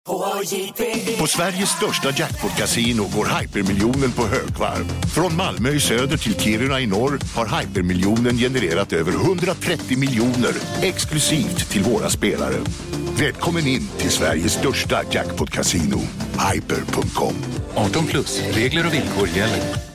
På Sveriges största jackpot-casino går Hypermiljonen på högvarv. Från Malmö i söder till Kiruna i norr har Hypermiljonen genererat över 130 miljoner exklusivt till våra spelare. Välkommen in till Sveriges största jackpot-casino, hyper.com. 18 plus, regler och villkor gäller.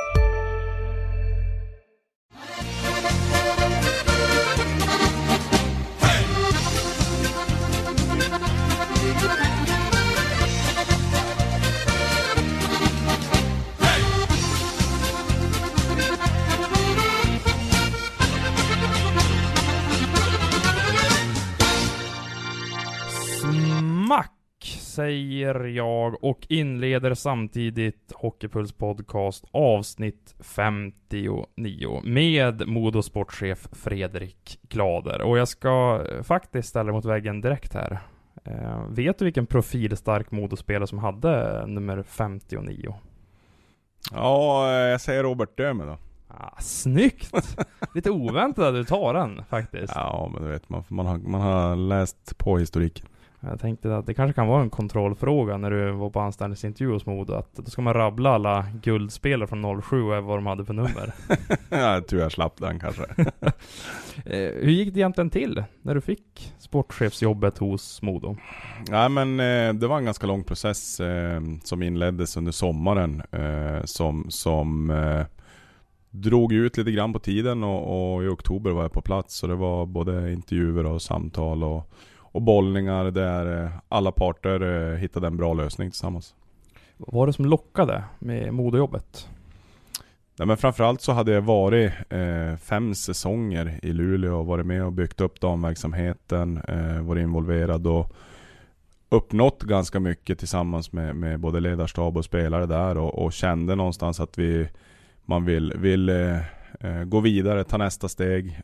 Säger jag och inleder samtidigt Hockeypuls podcast avsnitt 59 med Modo sportchef Fredrik Glader. Och jag ska faktiskt ställa mot väggen direkt här. Vet du vilken profilstark Modo-spelare som hade nummer 59? Ja, jag säger Robert Döme då. Snyggt! Lite oväntat att du tar den faktiskt. Ja, men du vet, man har läst på historiken. Jag tänkte att det kanske kan vara en kontrollfråga när du var på anställningsintervju hos Modo, att då ska man rabbla alla guldspelare från 07 och vad de hade för nummer. Jag tror jag slapp den kanske. Hur gick det egentligen till när du fick sportchefsjobbet hos Modo? Ja, men det var en ganska lång process som inleddes under sommaren som drog ut lite grann på tiden och i oktober var jag på plats, så det var både intervjuer och samtal och bollningar där alla parter hittade en bra lösning tillsammans. Vad var det som lockade med Modojobbet? Ja, men framförallt så hade jag varit 5 säsonger i Luleå och varit med och byggt upp damverksamheten, varit involverad och uppnått ganska mycket tillsammans med både ledarstab och spelare där och kände någonstans att man vill gå vidare, ta nästa steg,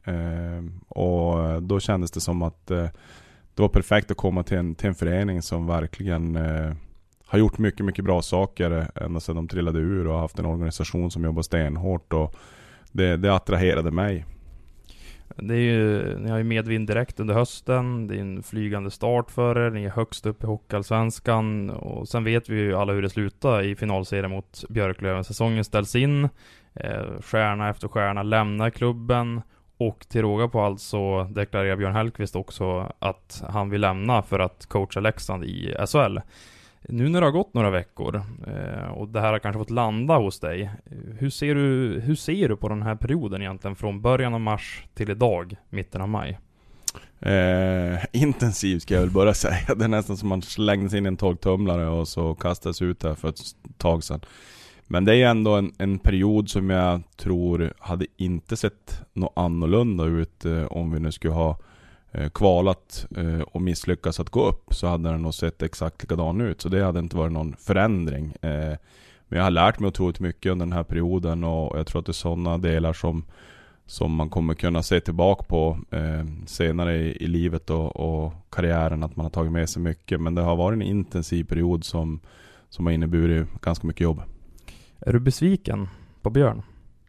och då kändes det som att det var perfekt att komma till en förening som verkligen har gjort mycket, mycket bra saker ända sedan de trillade ur och haft en organisation som jobbar stenhårt, och det attraherade mig. Det är ju, ni har ju medvind direkt under hösten, det är en flygande start för er, ni är högst upp i Hockeyallsvenskan, och sen vet vi ju alla hur det slutar i finalserien mot Björklöven. Säsongen ställs in, stjärna efter stjärna lämnar klubben. Och till råga på allt så deklarerar Björn Hellkvist också att han vill lämna för att coacha Leksand i SHL. Nu när det har gått några veckor och det här har kanske fått landa hos dig, hur ser du på den här perioden egentligen från början av mars till idag, mitten av maj? Intensiv ska jag väl bara säga. Det är nästan som man slängdes in en torktumlare och så kastas ut där för ett tag sedan. Men det är ändå en period som jag tror hade inte sett något annorlunda ut om vi nu skulle ha kvalat och misslyckats att gå upp, så hade den nog sett exakt likadan ut. Så det hade inte varit någon förändring. Men jag har lärt mig otroligt mycket under den här perioden, och jag tror att det är sådana delar som man kommer kunna se tillbaka på senare i livet och karriären, att man har tagit med sig mycket. Men det har varit en intensiv period som har inneburit ganska mycket jobb. Är du besviken på Björn?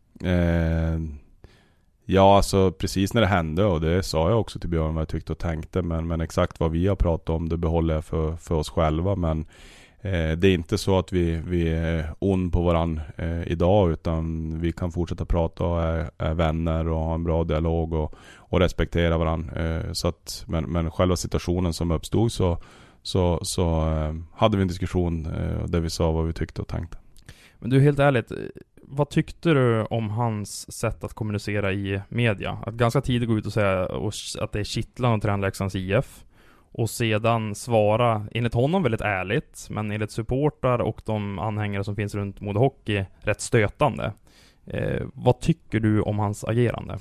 Ja, alltså precis när det hände, och det sa jag också till Björn vad jag tyckte och tänkte, men exakt vad vi har pratat om, det behåller jag för oss själva. Men det är inte så att vi är ond på varann idag, utan vi kan fortsätta prata och är vänner och ha en bra dialog och respektera varann. Så att, men själva situationen som uppstod så hade vi en diskussion där vi sa vad vi tyckte och tänkte. Men du, helt ärligt, vad tyckte du om hans sätt att kommunicera i media? Att ganska tidigt gå ut och säga att det är kittlande att träna Leksands IF, och sedan svara, enligt honom väldigt ärligt, men enligt supportar och de anhängare som finns runt Modo Hockey rätt stötande. Vad tycker du om hans agerande?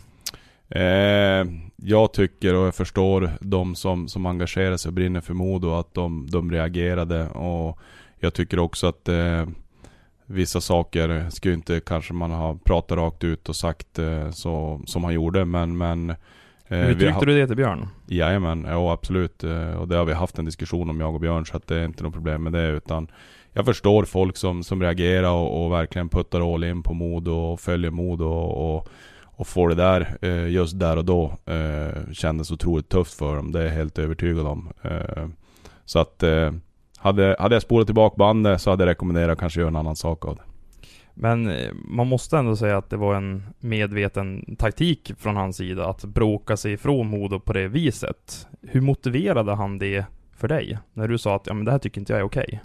Jag tycker, och jag förstår de som engagerar sig och brinner för Modo, att de reagerade, och jag tycker också att vissa saker skulle inte kanske man ha pratat rakt ut och sagt så som han gjorde, men hur tyckte du det till Björn? Jajamän, ja absolut, och det har vi haft en diskussion om, jag och Björn, så att det är inte något problem med det, utan jag förstår folk som reagerar och verkligen puttar all in på Modo och följer Modo och får det där just där och då kändes otroligt tufft för dem, det är helt övertygad om. Så att hade jag spolat tillbaka bandet så hade jag rekommenderat att kanske göra en annan sak av det. Men man måste ändå säga att det var en medveten taktik från hans sida att bråka sig ifrån Modo på det viset. Hur motiverade han det för dig? När du sa att men det här tycker inte jag är okej.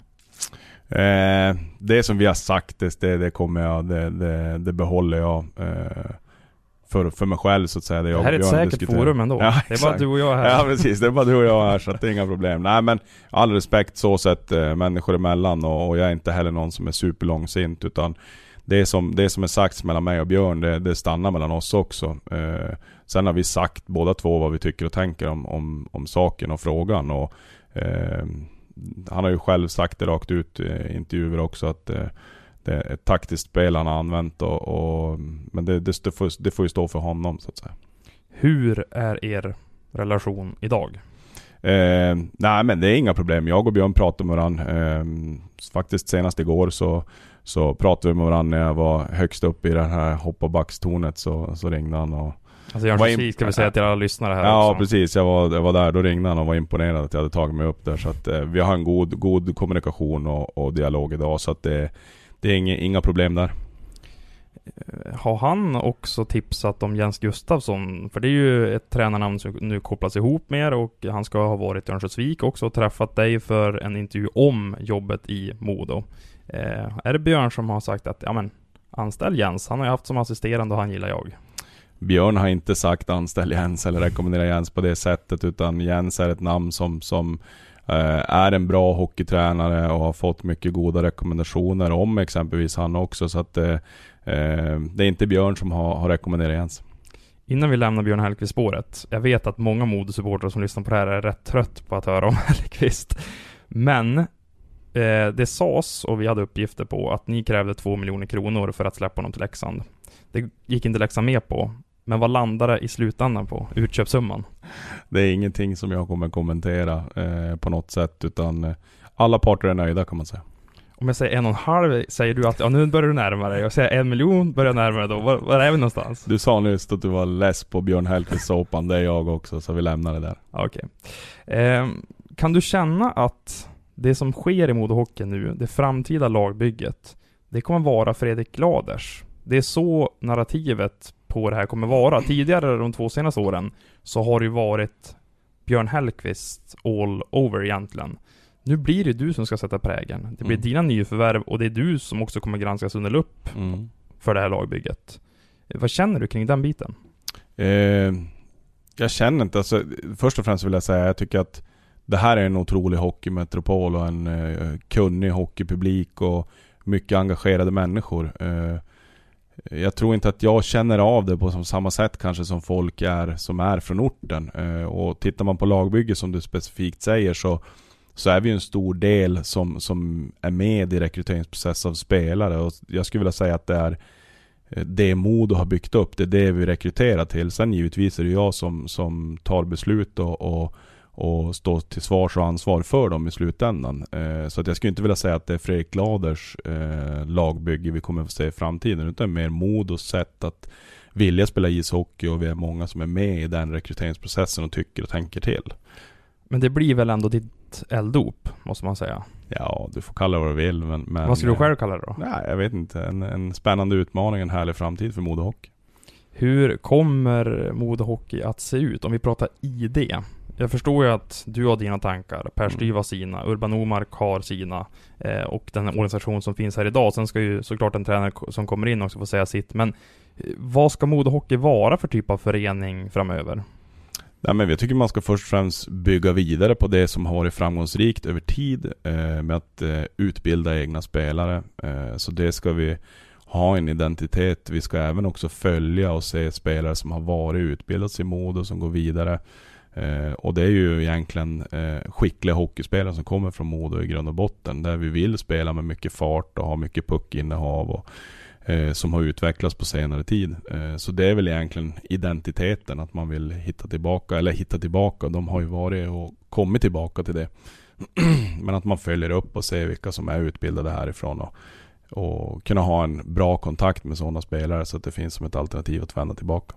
Det som vi har sagt, det kommer jag, det behåller jag för mig själv så att säga. Det här är ett säkert forum ändå. Ja, det är bara du och jag här. Ja, precis. Det är bara du och jag här, så att det är inga problem. Nej, men all respekt så sett människor emellan, och jag är inte heller någon som är superlångsint, utan det som är sagt mellan mig och Björn, det stannar mellan oss också. Sen har vi sagt båda två vad vi tycker och tänker om saken och frågan, och han har ju själv sagt det rakt ut i intervjuer också, att det är ett taktiskt spel han har använt, men det får ju stå för honom så att säga. Hur är er relation idag? Nej, men det är inga problem. Jag och Björn pratade med varandra. Faktiskt senast igår så pratade vi med varandra när jag var högst upp i det här hoppabackstornet, så ringde han och alltså Jörn ska vi säga till alla lyssnare här. Ja, också. Precis. Jag var där, då ringde han och var imponerad att jag hade tagit mig upp där, så att vi har en god kommunikation och dialog idag, så att det är inga problem där. Har han också tipsat om Jens Gustafsson? För det är ju ett tränarnamn som nu kopplas ihop med, och han ska ha varit i Örnsköldsvik också och träffat dig för en intervju om jobbet i Modo. Är det Björn som har sagt att anställ Jens? Han har ju haft som assisterande och han gillar jag. Björn har inte sagt anställ Jens eller rekommendera Jens på det sättet, utan Jens är ett namn som är en bra hockeytränare och har fått mycket goda rekommendationer om exempelvis han också, så att det är inte Björn som har rekommenderat Jens. Innan vi lämnar Björn Hellkvist spåret, jag vet att många Modo-supportrar som lyssnar på det här är rätt trött på att höra om Hellkvist, men det sades, och vi hade uppgifter på, att ni krävde 2 miljoner kronor för att släppa honom till Leksand. Det gick inte Leksand med på. Men vad landade i slutändan på utköpssumman? Det är ingenting som jag kommer kommentera på något sätt, utan alla parter är nöjda, kan man säga. Om jag säger 1,5, säger du att nu börjar du närma dig. Jag säger 1 miljon, börjar närma dig då. Var är vi någonstans? Du sa nyss att du var less på Björn Hellkvist såpan. Det är jag också, så vi lämnar det där. Okej. Kan du känna att det som sker i Modo Hockey nu, det framtida lagbygget, det kommer vara Fredrik Gladers? Det är så narrativet på det här kommer vara. Tidigare de 2 senaste åren så har det ju varit Björn Hellkvist all over egentligen. Nu blir det du som ska sätta prägen. Det blir dina nyförvärv, och det är du som också kommer granskas under lupp för det här lagbygget. Vad känner du kring den biten? Jag känner inte, alltså, först och främst vill jag säga, jag tycker att det här är en otrolig hockeymetropol och en kunnig hockeypublik och mycket engagerade människor. Jag tror inte att jag känner av det på samma sätt kanske som folk som är från orten. Och tittar man på lagbygge som du specifikt säger, så är vi en stor del som är med i rekryteringsprocess av spelare. Och jag skulle vilja säga att det är det Modo har byggt upp, det är det vi rekryterar till. Sen givetvis är det jag som tar beslut och står till svars och ansvar för dem i slutändan. Så att jag skulle inte vilja säga att det är Fredrik Gladers lagbygge vi kommer att se i framtiden, utan mer Modos sätt att vilja spela ishockey, och vi är många som är med i den rekryteringsprocessen och tycker och tänker till. Men det blir väl ändå ditt elddop, måste man säga. Ja, du får kalla det vad du vill. Men vad skulle du själv kalla det då? Nej, jag vet inte. En spännande utmaning, en härlig framtid för Modo Hockey. Hur kommer Modo Hockey att se ut om vi pratar ID? Jag förstår ju att du har dina tankar, Per Styv har sina, Urban Omark har sina, och den organisation som finns här idag. Sen ska ju såklart en tränare som kommer in också få säga sitt. Men vad ska Modo Hockey vara för typ av förening framöver? Nej, men jag tycker man ska först och främst bygga vidare på det som har varit framgångsrikt över tid, med att utbilda egna spelare. Så det ska vi ha en identitet. Vi ska även också följa och se spelare som har varit utbildats i Modo som går vidare. Och det är ju egentligen skickliga hockeyspelare som kommer från Modo i grund och botten, där vi vill spela med mycket fart och ha mycket puckinnehav och som har utvecklats på senare tid. Så det är väl egentligen identiteten, att man vill hitta tillbaka. De har ju varit och kommit tillbaka till det. Men att man följer upp och ser vilka som är utbildade härifrån och kunna ha en bra kontakt med sådana spelare, så att det finns som ett alternativ att vända tillbaka.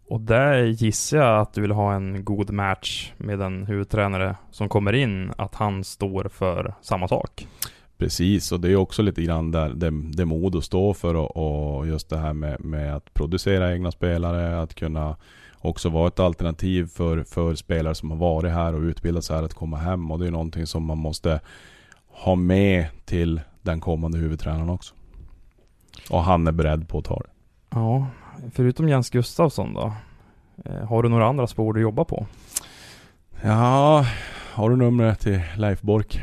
Och där gissar jag att du vill ha en god match med en huvudtränare som kommer in, att han står för samma sak. Precis, och det är också lite grann där det Modo står för, och just det här med att producera egna spelare, att kunna också vara ett alternativ för spelare som har varit här och utbildat sig här att komma hem, och det är någonting som man måste ha med till den kommande huvudtränaren också. Och han är beredd på att ta det. Ja, förutom Jens Gustafsson då, har du några andra spår du jobbar på? Ja, har du numret till Leif Bork?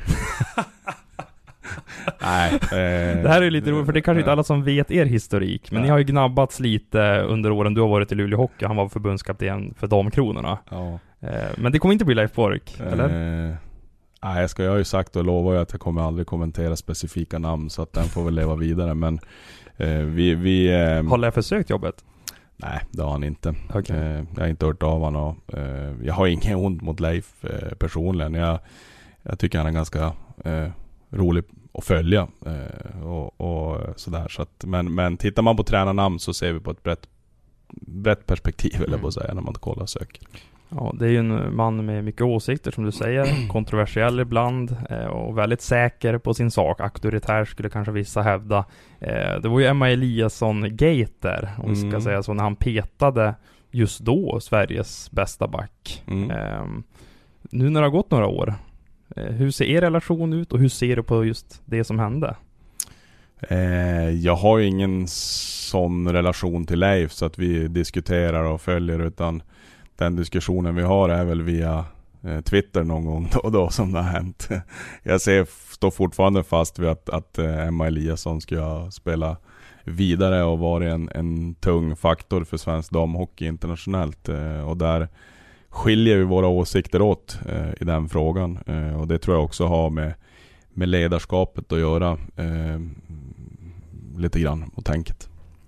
Nej. Det här är lite roligt, för det är kanske inte alla som vet er historik, men ni har ju gnabbats lite under åren du har varit i Luleå Hockey. Han var förbundskapten för Damkronorna. Ja. Men det kommer inte bli Leif Bork, eller? Nej, jag har ju sagt och lovar att jag kommer aldrig kommentera specifika namn, så att den får väl leva vidare. Men vi har Leif försökt jobbet? Nej, det har han inte. Okay. Jag har inte hört av honom. Jag har ingen ont mot Leif personligen. Jag tycker han är ganska rolig att följa och sådär. Så att, men tittar man på tränarnamn så ser vi på ett brett perspektiv, eller på att säga, när man kollar och söker. Ja, det är ju en man med mycket åsikter, som du säger, kontroversiell ibland och väldigt säker på sin sak. Auktoritär skulle kanske vissa hävda. Det var ju Emma Eliasson-gate där, om vi ska säga så, när han petade just då Sveriges bästa back. Nu när det har gått några år, hur ser er relation ut och hur ser du på just det som hände? Jag har ju ingen sån relation till Leif så att vi diskuterar och följer, utan den diskussionen vi har är väl via Twitter någon gång då och då som det har hänt. Jag står fortfarande fast vid att Emma Eliasson ska spela vidare och vara en tung faktor för svensk damhockey internationellt. Och där skiljer vi våra åsikter åt i den frågan. Och det tror jag också har med ledarskapet att göra lite grann och tänket.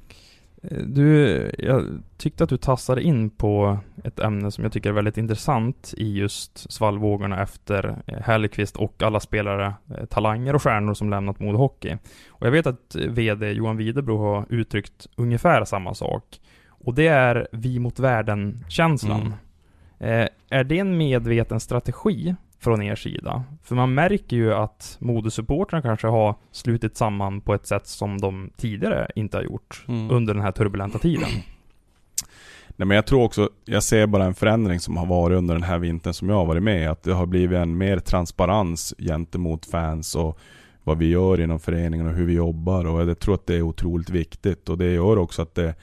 Jag tyckte att du tassade in på ett ämne som jag tycker är väldigt intressant i just svallvågorna efter Hellqvist och alla spelare, talanger och stjärnor som lämnat Modo Hockey. Och jag vet att vd Johan Widerbro har uttryckt ungefär samma sak. Och det är vi mot världen-känslan. Är det en medveten strategi från er sida? För man märker ju att Modo-supportrarna kanske har slutit samman på ett sätt som de tidigare inte har gjort under den här turbulenta tiden. Nej, men jag tror också, jag ser bara en förändring som har varit under den här vintern som jag har varit med, att det har blivit en mer transparens gentemot fans och vad vi gör inom föreningen och hur vi jobbar, och jag tror att det är otroligt viktigt, och det gör också att det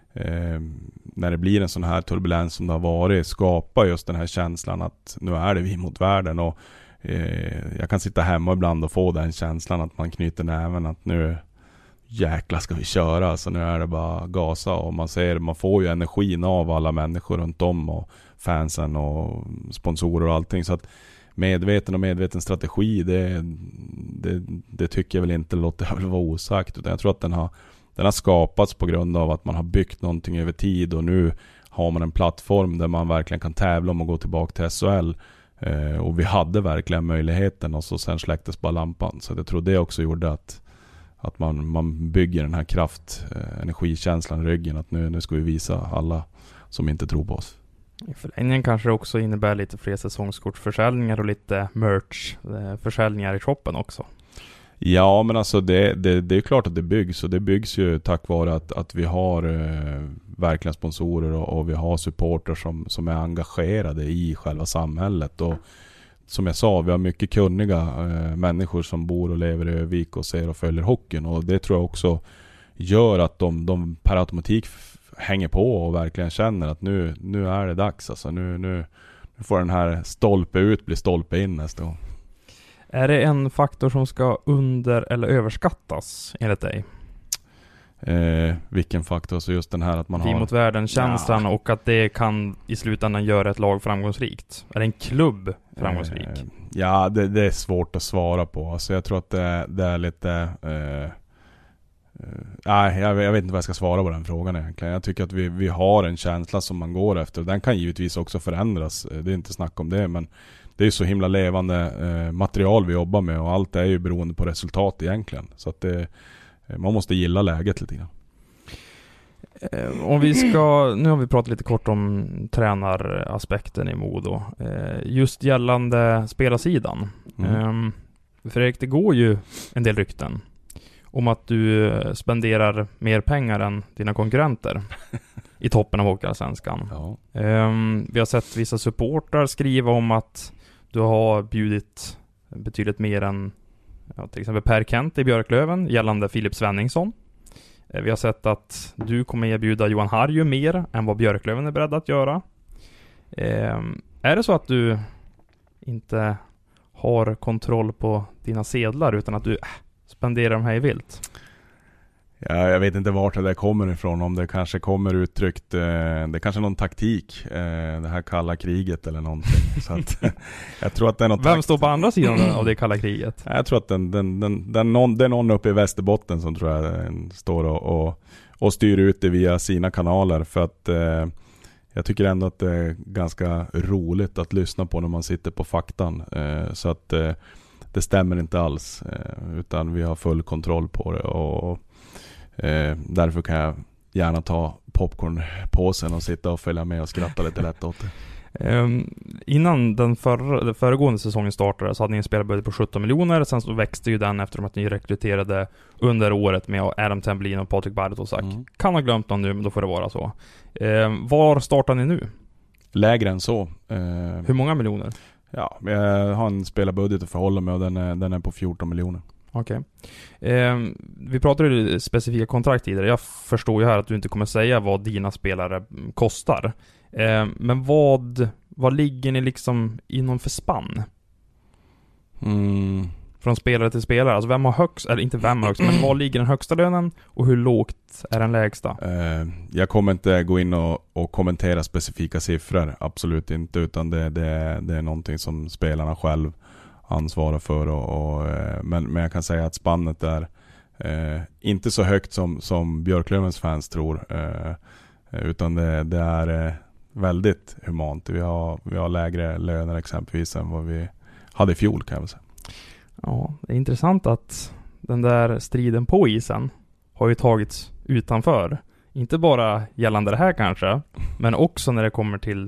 när det blir en sån här turbulens som det har varit, skapar just den här känslan att nu är det vi mot världen. Och jag kan sitta hemma ibland och få den känslan att man knyter näven, att nu jäkla ska vi köra, så nu är det bara gasa. Och man får ju energin av alla människor runt om och fansen och sponsorer och allting. Så att medveten strategi, det tycker jag väl inte, låter jag väl vara osagt, utan jag tror att den har skapats på grund av att man har byggt någonting över tid, och nu har man en plattform där man verkligen kan tävla om att gå tillbaka till SHL. Och vi hade verkligen möjligheten, och så sen släcktes bara lampan. Så jag tror det också gjorde att man bygger den här energikänslan i ryggen, att nu ska vi visa alla som inte tror på oss. I förlängningen kanske det också innebär lite fler säsongskortsförsäljningar och lite merch-försäljningar i shoppen också. Ja, men alltså det är klart att det byggs, och det byggs ju tack vare att vi har verkligen sponsorer och vi har supporter som är engagerade i själva samhället. Och som jag sa, vi har mycket kunniga människor som bor och lever i Övik och ser och följer hockeyn, och det tror jag också gör att de per automatik hänger på och verkligen känner att nu är det dags. Alltså nu får den här stolpe ut bli stolpe in nästa gång. Är det en faktor som ska under- eller överskattas enligt dig? Vilken faktor? Så just den här att man har... Vi mot världen-känslan, och att det kan i slutändan göra ett lag framgångsrikt. Är det en klubb framgångsrik? Ja, det är svårt att svara på. Alltså jag tror att det är lite... jag vet inte vad jag ska svara på den frågan egentligen. Jag tycker att vi har en känsla som man går efter. Den kan givetvis också förändras. Det är inte snack om det, men det är så himla levande material vi jobbar med, och allt är ju beroende på resultat egentligen. Så att man måste gilla läget lite grann. Om vi ska, nu har vi pratat lite kort om tränaraspekten i Modo. Just gällande spelarsidan. Fredrik, det går ju en del rykten om att du spenderar mer pengar än dina konkurrenter i toppen av Hockeyallsvenskan. Ja. Vi har sett vissa supportrar skriva om att du har bjudit betydligt mer än till exempel Per Kent i Björklöven gällande Filip Svenningsson. Vi har sett att du kommer erbjuda Johan Harju mer än vad Björklöven är beredd att göra. Är det så att du inte har kontroll på dina sedlar utan att du spenderar dem här i vilt? Ja, jag vet inte vart det där kommer ifrån. Om det kanske kommer uttryckt, det kanske är någon taktik, det här kalla kriget eller någonting. Så att, jag tror att det är något. Vem står på andra sidan av det kalla kriget? Jag tror att det är någon uppe i Västerbotten som tror jag står och styr ut det via sina kanaler. För att jag tycker ändå att det är ganska roligt att lyssna på när man sitter på faktan. Så att det stämmer inte alls, utan vi har full kontroll på det. Och därför kan jag gärna ta popcornpåsen och sitta och följa med och skratta lite lätt åt det. Innan den föregående säsongen startade så hade ni en spelarbudget på 17 miljoner. Sen så växte ju den efter att ni rekryterade under året med Adam Temblin och Patrik Bartosak. Kan ha glömt någon nu, men då får det vara så. Var startar ni nu? Lägre än så. Hur många miljoner? Ja, jag har en spelarbudget att förhålla mig och den är på 14 miljoner. Okej. Vi pratade ju specifika kontrakt tidigare. Jag förstår ju här att du inte kommer säga vad dina spelare kostar. Men vad ligger ni liksom inom för spann? Från spelare till spelare. Alltså vem har högst, eller inte vem har högst, men vad ligger den högsta lönen och hur lågt är den lägsta? Jag kommer inte gå in och kommentera specifika siffror. Absolut inte, utan det är någonting som spelarna själv ansvarar för. Men jag kan säga att spannet är inte så högt som Björklövens fans tror. Utan det är väldigt humant. Vi har lägre löner exempelvis än vad vi hade i fjol, kan jag väl säga. Ja, det är intressant att den där striden på isen har ju tagits utanför. Inte bara gällande det här kanske, men också när det kommer till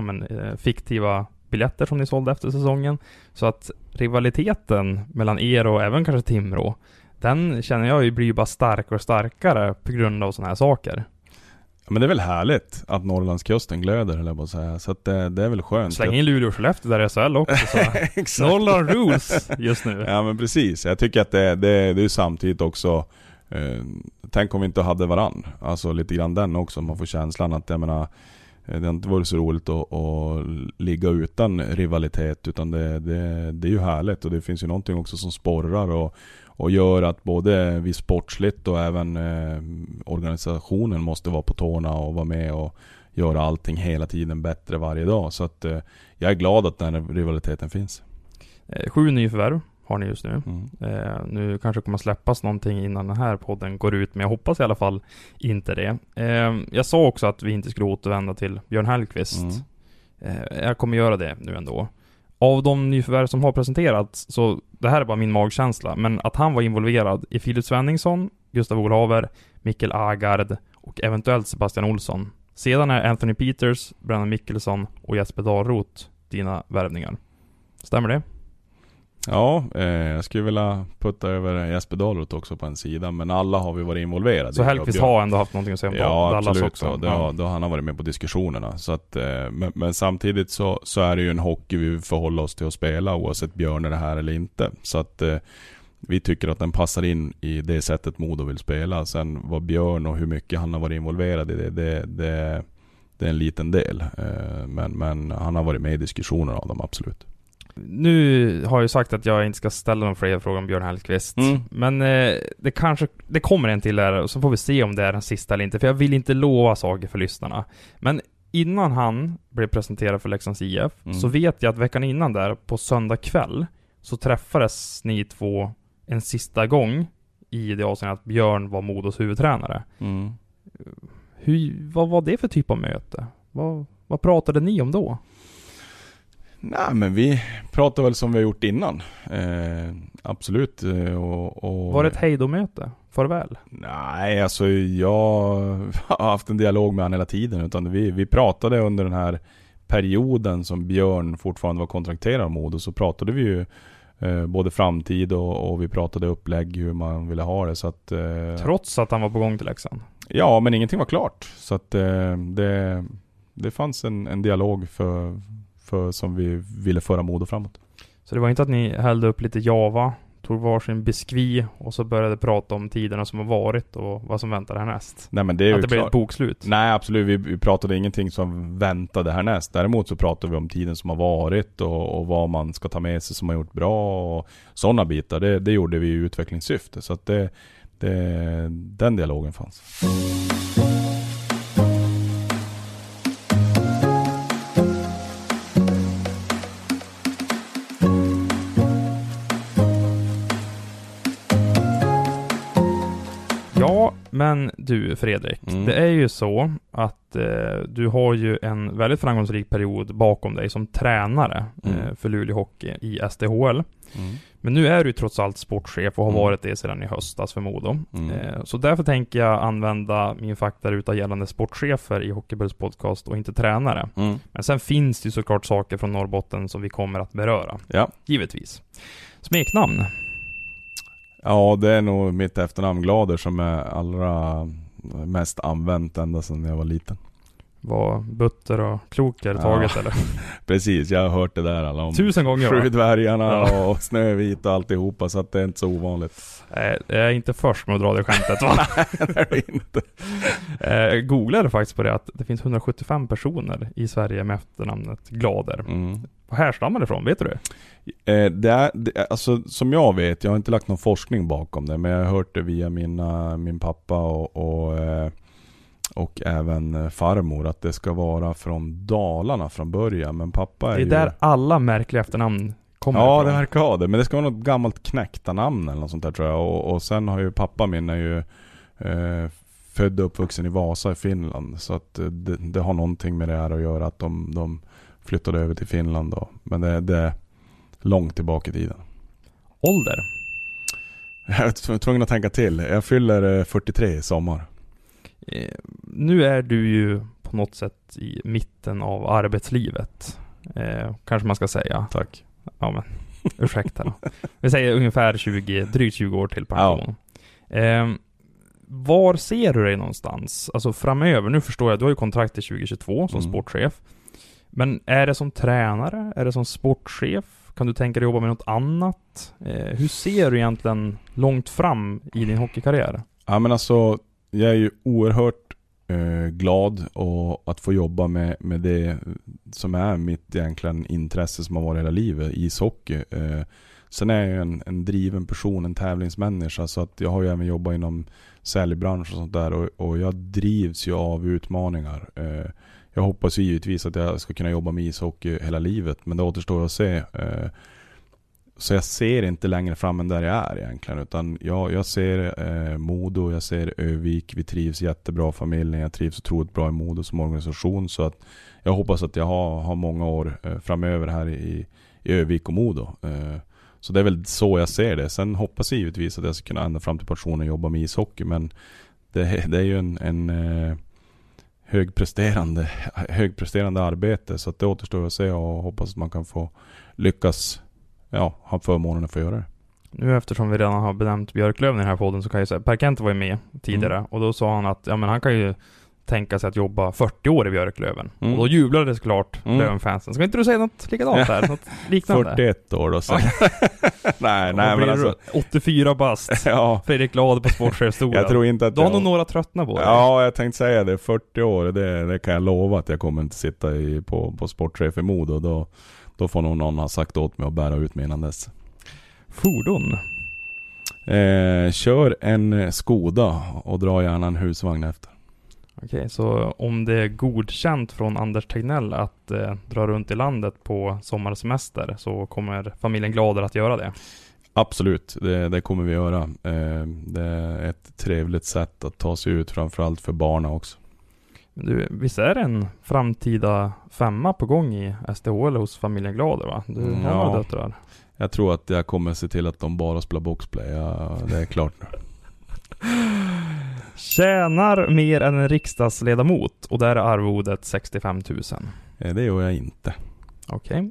fiktiva biljetter som ni sålde efter säsongen. Så att rivaliteten mellan er och även kanske Timrå, den känner jag ju blir bara starkare och starkare på grund av såna här saker. Men det är väl härligt att Norrlandskusten glöder, eller vad säga. Så att det är väl skönt. Släng in Luleå och Skellefteå där i SHL också. Så. Norrland rules just nu. Ja, men precis. Jag tycker att det är samtidigt också, tänk om vi inte hade varann. Alltså lite grann den också. Man får känslan att, jag menar, det har inte varit så roligt att ligga utan rivalitet, utan det är ju härligt. Och det finns ju någonting också som sporrar och gör att både vi sportsligt och även organisationen måste vara på tårna och vara med och göra allting hela tiden bättre varje dag. Så att jag är glad att den rivaliteten finns. 7 nyförvärv har ni just nu. Nu kanske kommer släppas någonting innan den här podden går ut, men jag hoppas i alla fall inte det. Jag sa också att vi inte skulle återvända till Björn Hellqvist. Jag kommer göra det nu ändå. Av de nyförvärv som har presenterats, så det här är bara min magkänsla, men att han var involverad i Filip Svenningsson, Gustav Olhaver, Mikkel Agard och eventuellt Sebastian Olsson. Sedan är Anthony Peters, Brennan Mikkelsson och Jesper Dahlroth dina värvningar. Stämmer det? Ja, jag skulle vilja putta över Jesper Dahlroth också på en sida, men alla har vi varit involverade. Så Hellqvist har ändå haft någonting att säga om Dallas absolut, också? Då han har varit med på diskussionerna. Så att, men samtidigt så är det ju en hockey vi förhåller oss till att spela, oavsett Björn är det här eller inte. Så att vi tycker att den passar in i det sättet Modo vill spela. Sen vad Björn och hur mycket han har varit involverad i det är en liten del. Men han har varit med i diskussioner av dem, absolut. Nu har jag sagt att jag inte ska ställa någon fler frågor om Björn Hellqvist. Men det kommer en till där, och så får vi se om det är den sista eller inte. För jag vill inte lova saker för lyssnarna. Men innan han blev presenterad för Leksands IF så vet jag att veckan innan där, på söndag kväll, så träffades ni två en sista gång i det avseendet att Björn var Modos huvudtränare. Vad var det för typ av möte? Vad pratade ni om då? Nej, men vi pratar väl som vi har gjort innan. Absolut. Och... Var det ett hejdomöte? Farväl? Nej, alltså jag har haft en dialog med han hela tiden. Utan vi pratade under den här perioden som Björn fortfarande var kontrakterad av Modo. Så pratade vi ju både framtid och vi pratade upplägg hur man ville ha det. Så att, trots att han var på gång till Leksand? Ja, men ingenting var klart. Så att det fanns en dialog för som vi ville föra Modo framåt. Så det var inte att ni hällde upp lite Java, tog varsin biskvi och så började prata om tiderna som har varit och vad som väntar härnäst? Nej, men det är att det blev ett bokslut? Nej, absolut. Vi pratade ingenting som väntade härnäst. Däremot så pratade vi om tiden som har varit och vad man ska ta med sig som har gjort bra och sådana bitar. Det gjorde vi i utvecklingssyfte. Så att den dialogen fanns. Ja, men du Fredrik, det är ju så att du har ju en väldigt framgångsrik period bakom dig som tränare för Luleå Hockey i SDHL. Men nu är du trots allt sportchef och har varit det sedan i höstas för Modo. Så därför tänker jag använda min faktaruta gällande sportchefer i Hockeybubbels podcast och inte tränare. Men sen finns det ju såklart saker från Norrbotten som vi kommer att beröra. Ja. Givetvis. Smeknamn? Ja, det är nog mitt efternamn Glader som är allra mest använt ända sedan jag var liten. Var Butter och Kloker taget eller? Precis, jag har hört det där alla om 1000 gånger. Sju dvärgarna och Snövit och alltihopa, så att det är inte så ovanligt. Jag är inte först med att dra det skämtet, va? Nej, det är det inte. Jag googlade faktiskt på det att det finns 175 personer i Sverige med efternamnet Glader. Vad härstammar det ifrån, vet du det? Alltså, som jag vet, jag har inte lagt någon forskning bakom det, men jag har hört det via min pappa och även farmor att det ska vara från Dalarna från början, men pappa är det är där alla märkliga efternamn kommer ifrån. Ja, ifrån. det verkar ha det, men det ska vara något gammalt knäckta namn eller något sånt där tror jag, och sen har ju pappa min är ju född och uppvuxen i Vasa i Finland, så att det har någonting med det här att göra att de flyttade över till Finland då. Men det är långt tillbaka i tiden. Ålder? Jag är tvungen att tänka till. Jag fyller 43 i sommar. Nu är du ju på något sätt i mitten av arbetslivet. Kanske man ska säga. Tack. Ja, men ursäkta då. Vi säger ungefär drygt 20 år till pension. Ja. Var ser du dig någonstans? Alltså framöver, nu förstår jag, du har ju kontrakt till 2022 som sportchef. Men är det som tränare? Är det som sportchef? Kan du tänka dig jobba med något annat? Hur ser du egentligen långt fram i din hockeykarriär? Ja, men alltså, jag är ju oerhört glad att få jobba med det som är mitt egentligen intresse som har varit hela livet, ishockey. Sen är jag ju en driven person, en tävlingsmänniska, så att jag har ju även jobbat inom säljbransch och sånt där, och jag drivs ju av utmaningar. Jag hoppas givetvis att jag ska kunna jobba med ishockey hela livet, men det återstår att se. Så jag ser inte längre fram än där jag är egentligen, utan jag ser Modo, jag ser Övik, vi trivs jättebra familjen, jag trivs otroligt bra i Modo som organisation, så att jag hoppas att jag har många år framöver här i Övik och Modo. Så det är väl så jag ser det. Sen hoppas jag givetvis att jag ska kunna ända fram till pensionen och jobba med ishockey, men det är ju en högpresterande arbete, så att det återstår att se, och hoppas att man kan få lyckas ha förmånen att få göra det. Nu eftersom vi redan har benämnt Björklöven i den här podden, så kan jag säga, Per Kent var ju med tidigare och då sa han att men han kan ju tänka sig att jobba 40 år i Björklöven. Och då jublade det såklart Lövenfansen. Ska inte du säga något likadant där? Något liknande? 41 år då. Så. nej men alltså 84 bast. Ja. Fredrik Glad på sportchefstolen. Jag tror inte att då har nog några tröttna på det. Ja, jag tänkte säga det. 40 år, det kan jag lova att jag kommer inte sitta på sportchef i Modo. Då får nog någon ha sagt åt mig att bära ut mig innan dess. Fordon? Kör en Skoda och dra gärna en husvagn efter. Okej, så om det är godkänt från Anders Tegnell att dra runt i landet på sommarsemester, så kommer familjen Glader att göra det? Absolut, det kommer vi göra. Det är ett trevligt sätt att ta sig ut, framförallt för barnen också. Du, visst är det en framtida 5 på gång i SDHL hos familjen Glader, va? Du har några döttrar. Jag tror att jag kommer se till att de bara spelar boxplay. Ja, det är klart nu. Tjänar mer än en riksdagsledamot och där är arvodet 65 000. Det gör jag inte. Okej.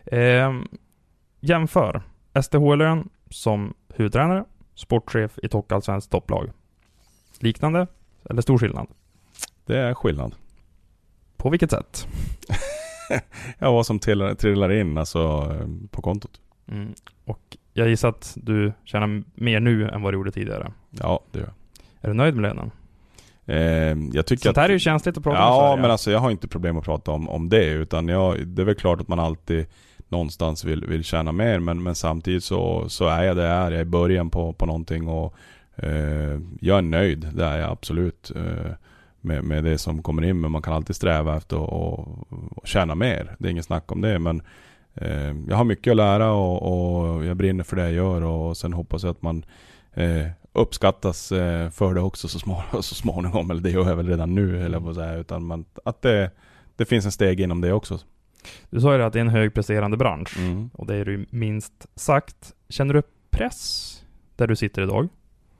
Jämför SDHL-lön som huvudtränare, sportchef i Allsvenskt topplag. Liknande eller stor skillnad? Det är skillnad. På vilket sätt? Ja, vad som trillar in alltså på kontot. Mm. Och jag gissar att du tjänar mer nu än vad du gjorde tidigare. Ja, det gör jag. Är du nöjd med lönen? Jag tycker sånt här är ju känsligt att prata om. Ja, men alltså jag har inte problem att prata om det, utan det är väl klart att man alltid någonstans vill tjäna mer, men samtidigt så är jag jag är i början på någonting och jag är nöjd, det är jag absolut med det som kommer in, men man kan alltid sträva efter att tjäna mer, det är ingen snack om det, men jag har mycket att lära och jag brinner för det jag gör, och sen hoppas jag att man uppskattas för det också så småningom, eller det gör jag väl redan nu, eller vad säga, utan att det finns en steg inom det också. Du sa ju att det är en högpresterande bransch, och det är du minst sagt. Känner du press där du sitter idag?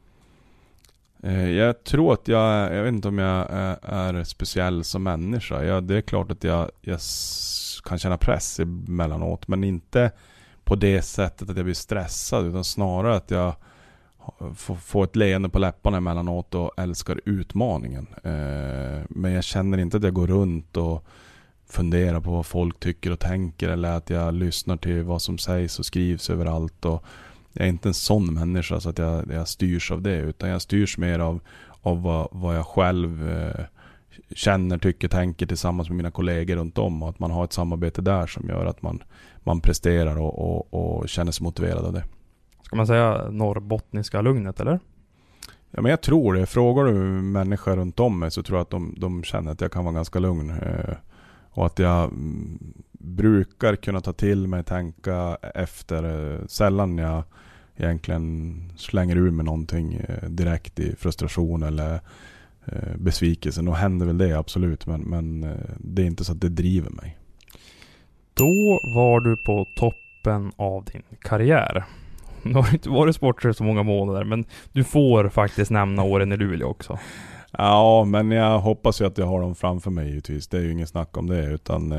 Jag tror att jag vet inte om jag är speciell som människa. Det är klart att jag kan känna press emellanåt, men inte på det sättet att jag blir stressad, utan snarare att jag får ett leende på läpparna emellanåt och älskar utmaningen. Men jag känner inte att jag går runt och funderar på vad folk tycker och tänker, eller att jag lyssnar till vad som sägs och skrivs överallt, och jag är inte en sån människa så att jag styrs av det, utan jag styrs mer av vad jag själv känner, tycker, tänker tillsammans med mina kollegor runt om, och att man har ett samarbete där som gör att man presterar och känner sig motiverad av det. Ska man säga norrbottniska lugnet, eller? Ja, men jag tror det. Frågar du människor runt om mig så tror jag att de känner att jag kan vara ganska lugn. Och att jag brukar kunna ta till mig, tänka efter. Sällan jag egentligen slänger ur med någonting direkt i frustration eller besvikelse. Nog händer väl det, absolut. Men det är inte så att det driver mig. Då var du på toppen av din karriär. Du har inte varit sportchef så många månader, men du får faktiskt nämna åren i Luleå också. Ja, men jag hoppas ju att jag har dem framför mig givetvis. Det är ju ingen snack om det, utan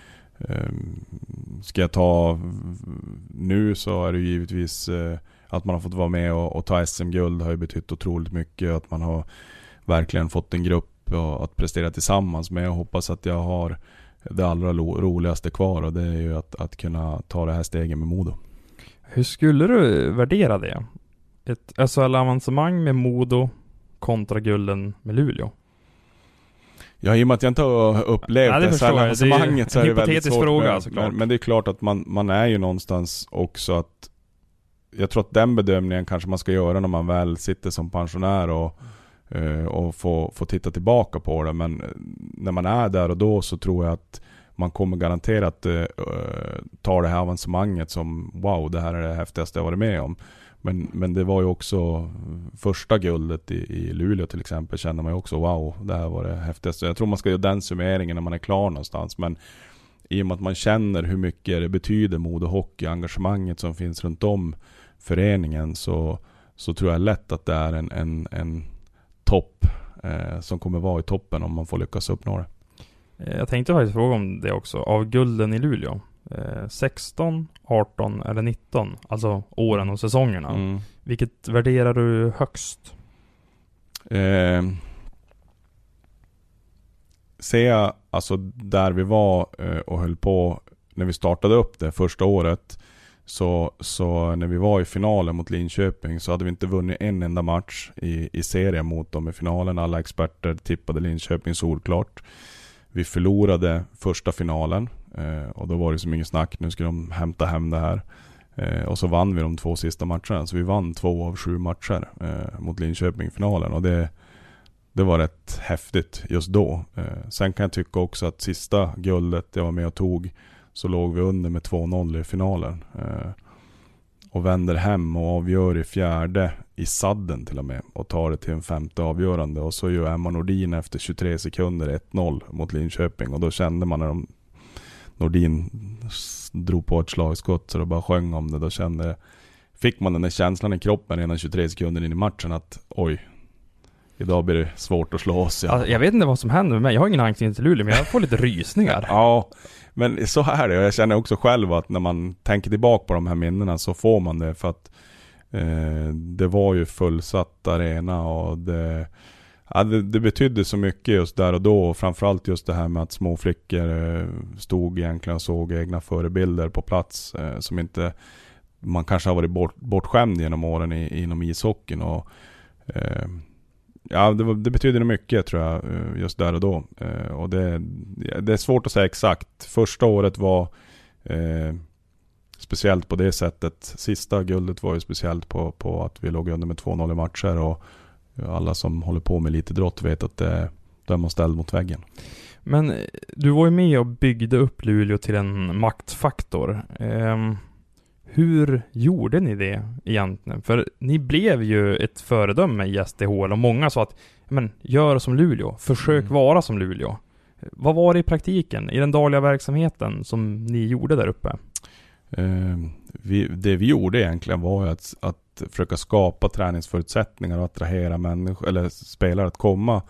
ska jag ta nu så är det ju givetvis att man har fått vara med och ta SM-guld har ju betytt otroligt mycket. Att man har verkligen fått en grupp att prestera tillsammans med. Jag hoppas att jag har det allra roligaste kvar, och det är ju att kunna ta det här steget med Modo. Hur skulle du värdera det? Ett SHL-avancemang med Modo kontra gulden med Luleå? Ja, i och med att jag inte har upplevt SHL-avancemanget så är det väldigt svårt. Fråga, men det är klart att man är ju någonstans också att jag tror att den bedömningen kanske man ska göra när man väl sitter som pensionär och få titta tillbaka på det. Men när man är där och då så tror jag att man kommer garanterat ta det här avancemanget som wow, det här är det häftigaste jag varit med om. Men det var ju också första guldet i Luleå till exempel, kände man ju också wow, det här var det häftigaste. Jag tror man ska göra den summeringen när man är klar någonstans, men i och med att man känner hur mycket det betyder Modo Hockey, engagemanget som finns runt om föreningen, så tror jag lätt att det är en topp som kommer vara i toppen om man får lyckas uppnå det. Jag tänkte faktiskt fråga om det också. Av gulden i Luleå, 16, 18 eller 19, alltså åren och säsongerna. Vilket värderar du högst? Ser jag alltså där vi var och höll på när vi startade upp det första året, så när vi var i finalen mot Linköping så hade vi inte vunnit en enda match i serien mot dem i finalen. Alla experter tippade Linköping solklart. Vi förlorade första finalen och då var det som ingen snack. Nu ska de hämta hem det här. Och så vann vi de 2 sista matcherna. Så vi vann 2 av 7 matcher mot Linköping i finalen. Och det var rätt häftigt just då. Sen kan jag tycka också att sista guldet jag var med och tog, så låg vi under med 2-0 i finalen. Och vänder hem och avgör i fjärde i sadden till och med och tar det till en 5:e avgörande, och så gör Emma Nordin efter 23 sekunder 1-0 mot Linköping, och då kände man när Nordin drog på ett slagskott så det bara sjöng om det, då fick man den där känslan i kroppen redan 23 sekunder in i matchen att oj, idag blir det svårt att slå oss. Ja. Alltså, jag vet inte vad som händer med mig. Jag har ingen anknytning till Luleå, men jag får lite rysningar. Ja, men så är det. Och jag känner också själv att när man tänker tillbaka på de här minnena så får man det, för att det var ju fullsatt arena, och det betydde så mycket just där och då. Och framförallt just det här med att små flickor stod egentligen och såg egna förebilder på plats som inte man kanske har varit bortskämd genom åren inom ishockeyn. Och ja, det betyder mycket tror jag just där och då. Och det är svårt att säga exakt. Första året var speciellt på det sättet. Sista guldet var ju speciellt på att vi låg under med 2-0 i matcher, och alla som håller på med lite idrott vet att det är man ställd mot väggen. Men du var ju med och byggde upp Luleå till en maktfaktor. Hur gjorde ni det egentligen? För ni blev ju ett föredöme i SDHL, och många sa att gör som Luleå, försök vara som Luleå. Vad var det i praktiken, i den dagliga verksamheten som ni gjorde där uppe? Det vi gjorde egentligen var att försöka skapa träningsförutsättningar och attrahera människor eller spelare att komma.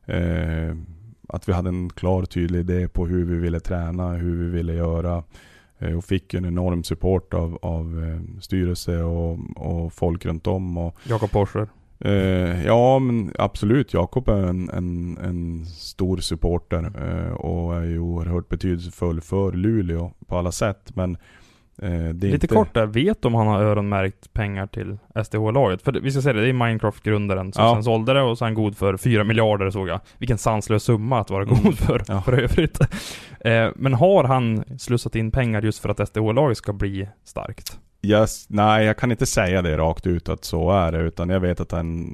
Att vi hade en klar tydlig idé på hur vi ville träna, hur vi ville göra, och fick en enorm support av styrelse och folk runt om. Och Jakob Porscher. Ja, men absolut. Jakob är en stor supporter och är ju oerhört betydelsefull för Luleå på alla sätt. Men det är lite inte... kort där, vet om han har öronmärkt pengar till SDH-laget? För vi ska säga det är Minecraft-grundaren som sen sålde det, och sen god för 4 miljarder såg jag. Vilken sanslös summa att vara god för övrigt. Men har han slussat in pengar just för att SDH-laget ska bli starkt? Nej, jag kan inte säga det rakt ut att så är det, utan jag vet att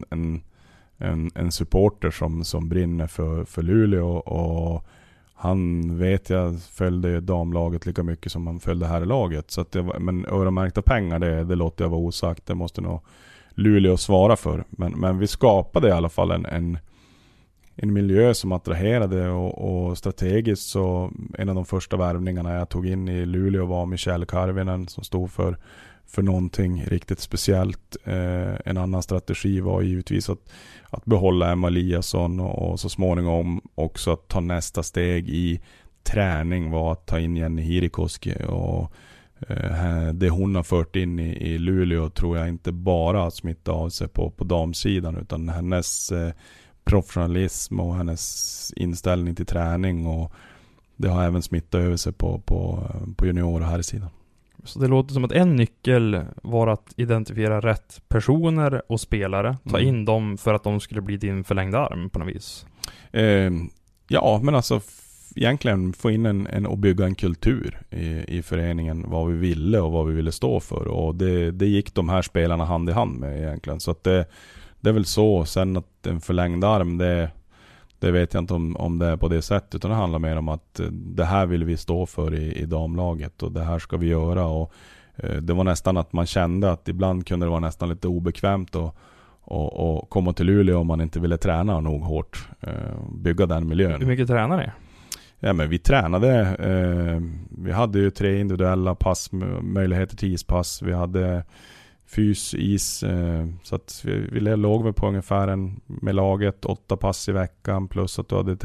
en supporter som brinner för Luleå, och han vet jag följde damlaget lika mycket som han följde här i laget. Så att men öronmärkta pengar, det låter jag vara osagt. Det måste nog Luleå svara för. Men vi skapade i alla fall en miljö som attraherade, och strategiskt så en av de första värvningarna jag tog in i Luleå var Michelle Karvinen, som stod för någonting riktigt speciellt. En annan strategi var givetvis att behålla Emma Eliasson, och så småningom också att ta nästa steg i träning var att ta in Jenny Hirikoski, och det hon har fört in i Luleå tror jag inte bara att smitta av sig på damsidan, utan hennes professionalism och hennes inställning till träning, och det har även smittat över sig på junior och här i sidan. Så det låter som att en nyckel var att identifiera rätt personer och spelare, ta in dem för att de skulle bli din förlängda arm på något vis. Ja, men alltså egentligen få in och bygga en kultur i föreningen, vad vi ville och vad vi ville stå för, och det gick de här spelarna hand i hand med egentligen. Så att det är väl så. Sen att en förlängd arm, det vet jag inte om det är på det sättet, utan det handlar mer om att det här vill vi stå för i damlaget, och det här ska vi göra. Och det var nästan att man kände att ibland kunde det vara nästan lite obekvämt och komma till Luleå om man inte ville träna nog hårt, bygga den miljön. Hur mycket tränar ni? Ja, men vi tränade, vi hade ju 3 individuella pass, möjligheter till ispass, vi hade is, så att vi låg väl på ungefär med laget 8 pass i veckan, plus att du hade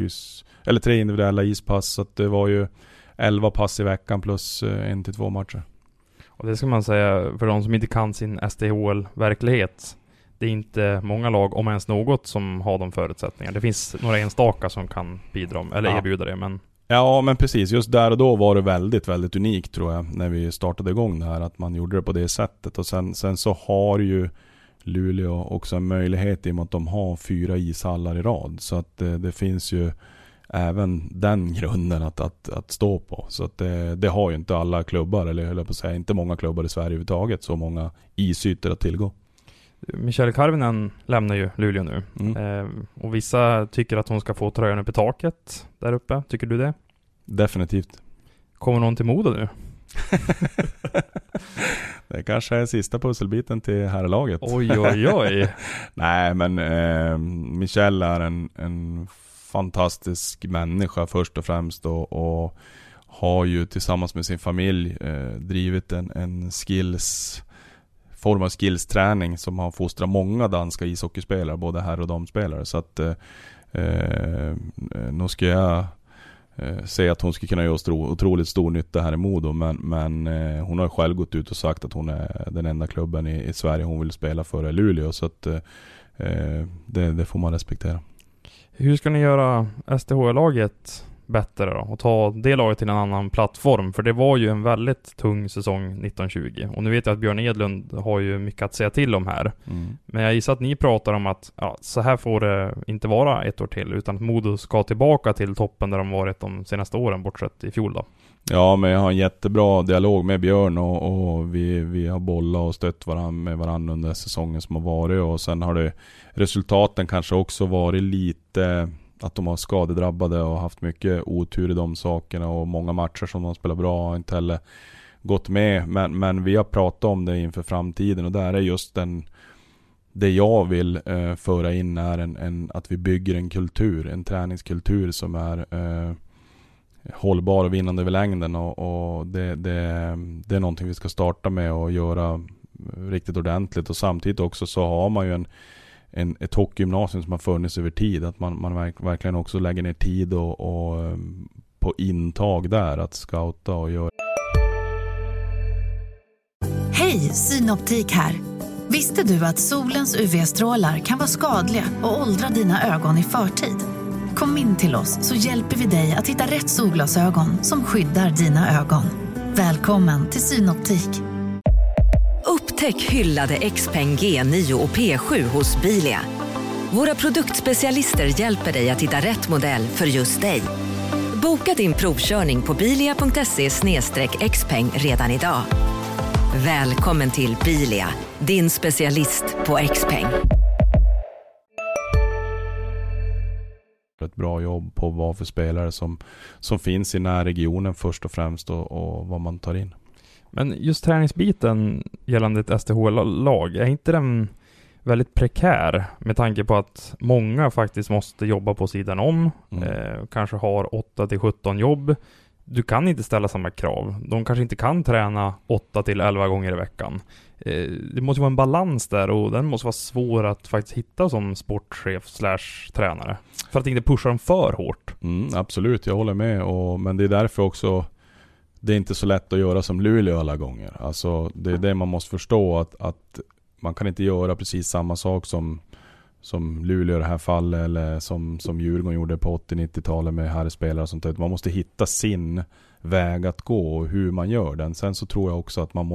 3 individuella ispass, så att det var ju 11 pass i veckan plus 1-2 matcher. Och det ska man säga för de som inte kan sin SDHL-verklighet. Det är inte många lag, om ens något, som har de förutsättningarna. Det finns några enstaka som kan bidra eller erbjuda det, men... Ja, men precis. Just där och då var det väldigt, väldigt unikt tror jag, när vi startade igång det här, att man gjorde det på det sättet. Och sen så har ju Luleå också en möjlighet i och med att de har 4 ishallar i rad. Så att det finns ju även den grunden att stå på. Så att det har ju inte alla klubbar, eller höll jag på att säga, inte många klubbar i Sverige överhuvudtaget, så många isytor att tillgå. Michelle Karvinen lämnar ju Luleå nu. Och vissa tycker att hon ska få tröjan upp i taket där uppe. Tycker du det? Definitivt. Kommer någon till Modo nu? Det kanske är sista pusselbiten till herrlaget. Oj. Nej, men Michel är en fantastisk människa först och främst, och har ju tillsammans med sin familj drivit en form av skillsträning som har fostrat många danska ishockeyspelare, både herr- och damspelare. Så att nu ska jag säga att hon skulle kunna göra otroligt stor nytta här i Modo, men hon har själv gått ut och sagt att hon är den enda klubben i Sverige hon vill spela för är Luleå, så att det får man respektera. Hur ska ni göra STH-laget bättre då? Och ta det laget till en annan plattform? För det var ju en väldigt tung säsong 1920. Och nu vet jag att Björn Edlund har ju mycket att säga till om här. Men jag gissar att ni pratar om att så här får det inte vara ett år till, utan att Modo ska tillbaka till toppen där de varit de senaste åren, bortsett i fjol då. Ja, men jag har en jättebra dialog med Björn, och vi har bollat och stött med varandra under säsongen som har varit, och sen har resultaten kanske också varit lite att de har skadedrabbade och haft mycket otur i de sakerna, och många matcher som de spelar bra har inte heller gått med, men vi har pratat om det inför framtiden, och där är just det jag vill föra in är att vi bygger en träningskultur som är hållbar och vinnande över längden, och det är någonting vi ska starta med och göra riktigt ordentligt. Och samtidigt också så har man ju ett hockeygymnasium som har funnits över tid, att man verkligen också lägger ner tid och på intag där, att scouta och göra. Hej, Synoptik här. Visste du att solens UV-strålar kan vara skadliga och åldra dina ögon i förtid? Kom in till oss så hjälper vi dig att hitta rätt solglasögon som skyddar dina ögon. Välkommen till Synoptik. Upptäck hyllade XPeng G9 och P7 hos Bilia. Våra produktspecialister hjälper dig att hitta rätt modell för just dig. Boka din provkörning på bilia.se/xpeng redan idag. Välkommen till Bilia, din specialist på XPeng. Ett bra jobb på vad för spelare som finns i den här regionen först och främst, och vad man tar in. Men just träningsbiten gällande ett STH-lag, är inte den väldigt prekär med tanke på att många faktiskt måste jobba på sidan om, kanske har 8-17 jobb. Du kan inte ställa samma krav. De kanske inte kan träna 8-11 gånger i veckan. Det måste vara en balans där, och den måste vara svår att faktiskt hitta som sportchef/tränare. För att inte pusha dem för hårt. Absolut, jag håller med. Men det är därför också det är inte så lätt att göra som Luleå alla gånger. Alltså, det är det man måste förstå, att man kan inte göra precis samma sak som Luleå i det här fallet, eller som Djurgården gjorde på 80-90-talet med herrspelare och sånt där. Man måste hitta sin väg att gå och hur man gör den. Sen så tror jag också att man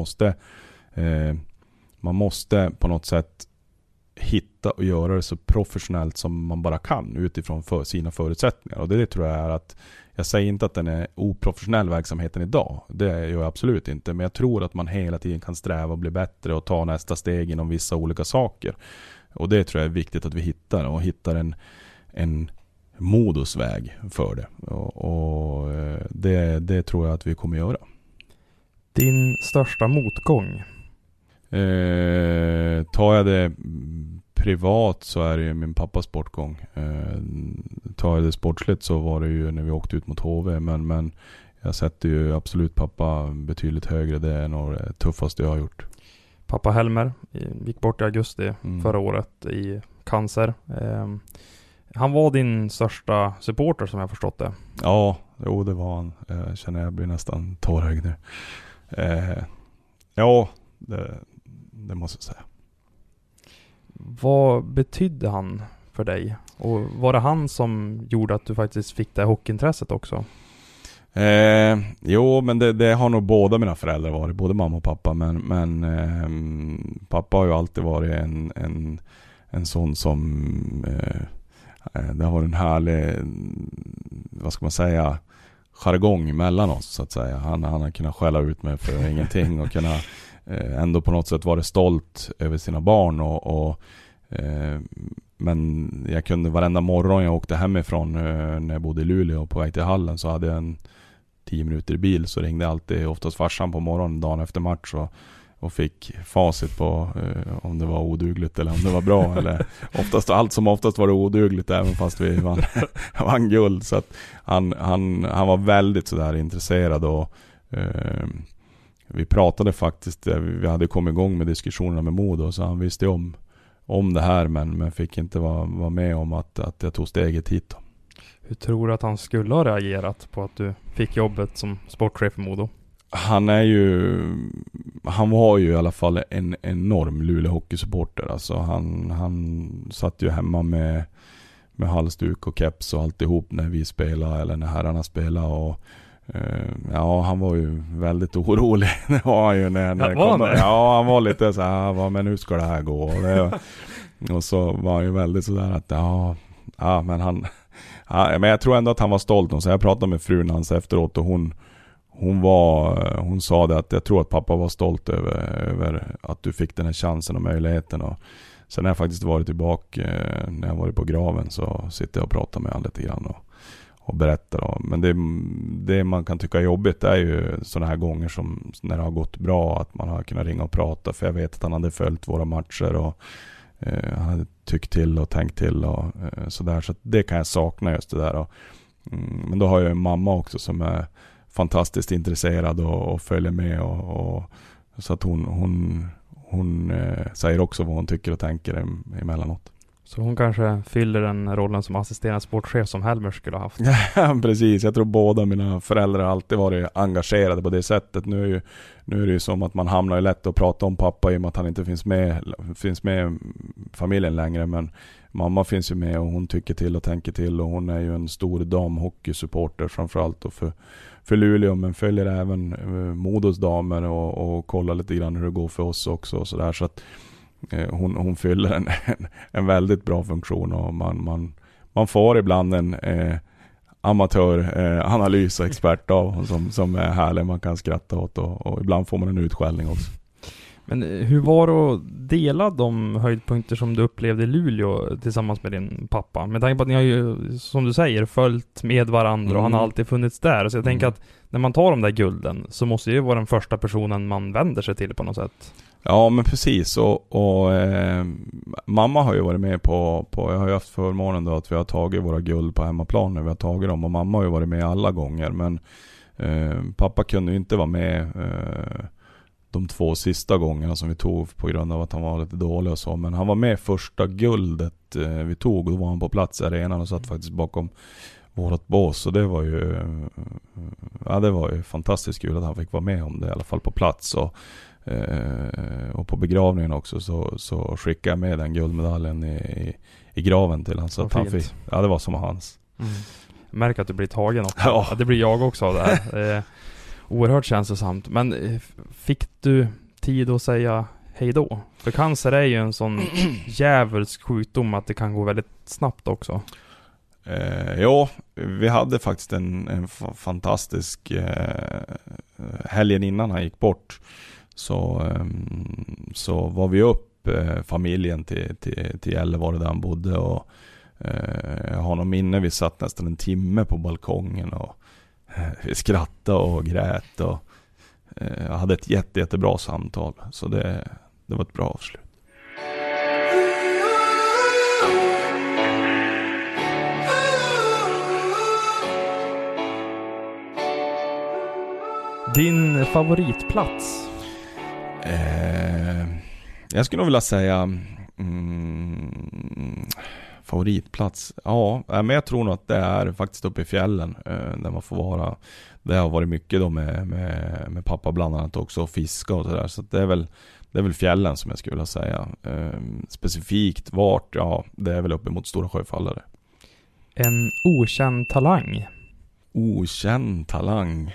måste på något sätt hitta och göra det så professionellt som man bara kan utifrån sina förutsättningar. Och det tror jag är att, jag säger inte att den är oprofessionell verksamheten idag. Det gör jag absolut inte. Men jag tror att man hela tiden kan sträva och bli bättre och ta nästa steg inom vissa olika saker. Och det tror jag är viktigt att vi hittar. Och hittar en modusväg för det. Och det tror jag att vi kommer göra. Din största motgång? Tar jag det privat så är det ju min pappas bortgång. Tar jag det sportsligt så var det ju när vi åkte ut mot HV. Men jag sätter ju absolut pappa betydligt högre. Det är nog det tuffaste jag har gjort. Pappa Helmer gick bort i augusti förra året i cancer. Han var din största supporter som jag förstått det. Ja, det var han. Jag känner jag blir nästan tårögd nu. Ja, det måste jag säga. Vad betydde han för dig? Och var det han som gjorde att du faktiskt fick det hockeyintresset också? Jo, men det har nog båda mina föräldrar varit, både mamma och pappa. Men pappa har ju alltid varit en sån som det har varit en härlig, vad ska man säga, jargong mellan oss så att säga. Han har kunnat skälla ut mig för ingenting och kunna ändå på något sätt vara stolt över sina barn men jag kunde varenda morgon jag åkte hemifrån när jag bodde i Luleå och på väg till hallen så hade jag 10 minuter i bil, så ringde alltid oftast farsan på morgonen dagen efter match och fick facit på om det var odugligt eller om det var bra. Eller allt som oftast var det odugligt, även fast vi vann guld. Så att han var väldigt sådär intresserad, och vi pratade faktiskt, vi hade kommit igång med diskussionerna med Modo, så han visste om det här, men fick inte vara med om att jag tog steget hit då. Hur tror du att han skulle ha reagerat på att du fick jobbet som sportchef i Modo? Han var ju i alla fall en enorm Luleå hockeysupporter. Alltså han satt ju hemma med halsduk och keps och alltihop när vi spelade eller när herrarna spelade, och han var ju väldigt orolig. Det var han ju när det kom. Ja, han var lite så här, men hur ska det här gå? Och så var han ju väldigt sådär att men jag tror ändå att han var stolt. Och så jag pratade med frun hans efteråt, och hon sa det, att jag tror att pappa var stolt över att du fick den här chansen och möjligheten. Och sen har jag faktiskt varit tillbaka, när jag varit på graven, så sitter jag och pratar med honom lite grann och berättar. Men det man kan tycka är jobbigt är ju sådana här gånger som när det har gått bra, att man har kunnat ringa och prata, för jag vet att han hade följt våra matcher och han hade tyckt till och tänkt till och sådär, så det kan jag sakna, just det där. Men då har jag en mamma också som är fantastiskt intresserad och följer med, och så att hon säger också vad hon tycker och tänker emellanåt. Så hon kanske fyller den rollen som assisterande sportchef som Helmer skulle ha haft. Ja, precis. Jag tror båda mina föräldrar alltid varit engagerade på det sättet. Nu är det ju som att man hamnar i lätt att prata om pappa i och med att han inte finns med familjen längre. Men mamma finns ju med, och hon tycker till och tänker till, och hon är ju en stor damhockeysupporter framförallt, och för Luleå, men följer även Modos damer och kollar lite grann hur det går för oss också och sådär. Så att hon fyller en väldigt bra funktion, och man får ibland en amatöranalys och expert av som är härlig, man kan skratta åt, och ibland får man en utskällning också. Men hur var det att dela de höjdpunkter som du upplevde i Luleå tillsammans med din pappa? Med tanke på att ni har ju, som du säger, följt med varandra och han har alltid funnits där. Så jag tänker att när man tar de där gulden så måste det ju vara den första personen man vänder sig till på något sätt. Ja, men precis. Och mamma har ju varit med på jag har ju haft förmånen då att vi har tagit våra guld på hemmaplan när vi har tagit dem. Och mamma har ju varit med alla gånger. Men pappa kunde ju inte vara med de 2 sista gångerna som vi tog på grund av att han var lite dålig och så. Men han var med första guldet vi tog, och då var han på plats i arenan och satt faktiskt bakom vårat bås. Så det var ju fantastiskt kul att han fick vara med om det, i alla fall på plats. Och på begravningen också så skickade jag med den guldmedaljen i graven till han, så att han fick, det var som hans. Jag märker att du blir tagen också. Ja. Det blir jag också av det här. Oerhört känslosamt. Men fick du tid att säga hej då? För cancer är ju en sån djävulsk sjukdom att det kan gå väldigt snabbt också. Ja, vi hade faktiskt en fantastisk helgen innan han gick bort. Så var vi upp familjen till Gällivare där han bodde, och jag har någon minne, vi satt nästan en timme på balkongen och vi skrattade och grät, och jag hade ett jättebra samtal, så det var ett bra avslut. Din favoritplats? Jag skulle nog vilja säga favoritplats. Ja, men jag tror nog att det är faktiskt uppe i fjällen där man får vara. Det har varit mycket då med pappa bland annat också, och fiska och sådär. Så det är väl fjällen som jag skulle vilja säga. Specifikt vart, ja, det är väl uppe mot Stora Sjöfallare. En okänd talang? Okänd talang?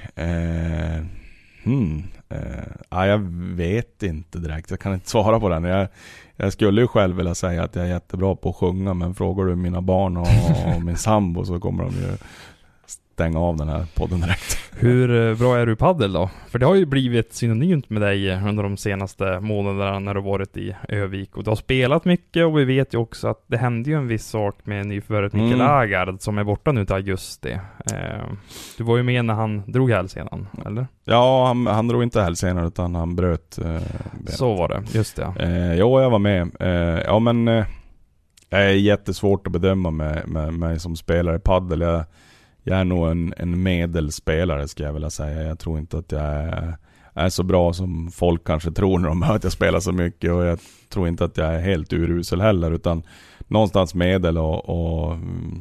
Jag vet inte direkt. Jag kan inte svara på den. Jag skulle ju själv vilja säga att jag är jättebra på att sjunga, men frågar du mina barn och min sambo så kommer de ju stänga av den här podden direkt. Hur bra är du i paddel då? För det har ju blivit synonymt med dig under de senaste månaderna när du varit i Övik. Och du har spelat mycket och vi vet ju också att det hände ju en viss sak med nyförvärvet Mikael Agard som är borta nu till augusti. Du var ju med när han drog hälsenan, eller? Ja, han drog inte hälsenan utan han bröt Så var det, just det. Jo, jag var med. Ja, men det är jättesvårt att bedöma med mig som spelare i paddel. Jag är nog en medelspelare, ska jag vilja säga. Jag tror inte att jag är så bra som folk kanske tror när de hör att jag spelar så mycket. Och jag tror inte att jag är helt urusel heller, utan någonstans medel och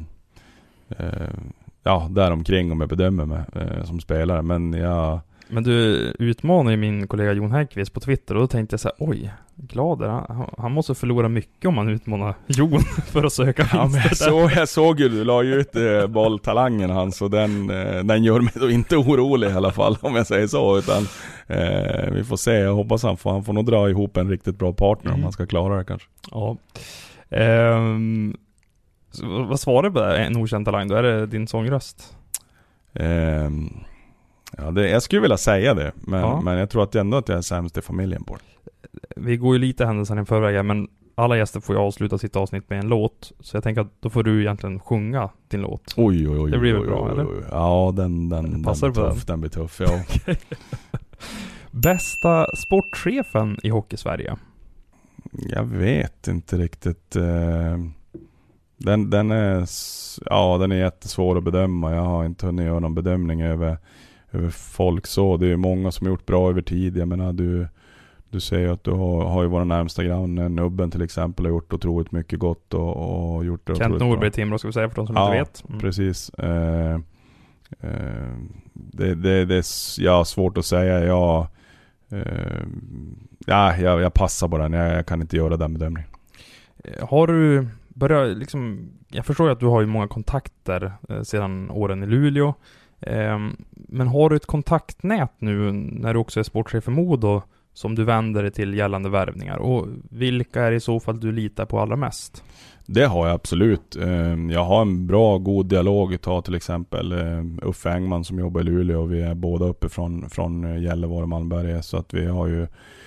däromkring om jag bedömer mig som spelare. Men du utmanar ju min kollega Jon Häggkvist på Twitter och då tänkte jag så här, oj, glad han måste förlora mycket om han utmanar Jon för att söka vinster. Ja, jag såg ju, du la ju ut bolltalangen han, så den gör mig då inte orolig i alla fall, om jag säger så, utan vi får se. Jag hoppas han får nog dra ihop en riktigt bra partner om han ska klara det kanske. Ja. Vad svarar du på det? En okänd talang, då är det din sångröst? Ja, jag skulle vilja säga det, men jag tror att ändå att jag är sämst i familjen på det. Vi går ju lite händelsen i förväg, men alla gäster får ju avsluta sitt avsnitt med en låt. Så jag tänker att då får du egentligen sjunga din låt. Oj. Det blir väl bra, eller? Ja, den blir tuff. Den blir tuff, ja. Bästa sportchefen i Hockey-Sverige? Jag vet inte riktigt. Den är jättesvår att bedöma. Jag har inte hunnit göra någon bedömning över folk så. Det är många som har gjort bra över tid. Jag menar, du säger att du har ju våra närmsta grann, Nubben till exempel, har gjort otroligt mycket gott och gjort det. Kent Norberg Timrå, ska vi säga för de som inte vet. Precis. Det är svårt att säga. Jag passar på den. Jag kan inte göra den bedömningen. Har du börjat liksom, jag förstår ju att du har ju många kontakter sedan åren i Luleå. Men har du ett kontaktnät nu när du också är sportchef för Modo som du vänder dig till gällande värvningar? Och vilka är i så fall du litar på allra mest? Det har jag absolut. Jag har en god dialog. Ta till exempel Uffe Engman som jobbar i Luleå. Vi är båda uppe från Gällivare och Malmberget, så att vi har ju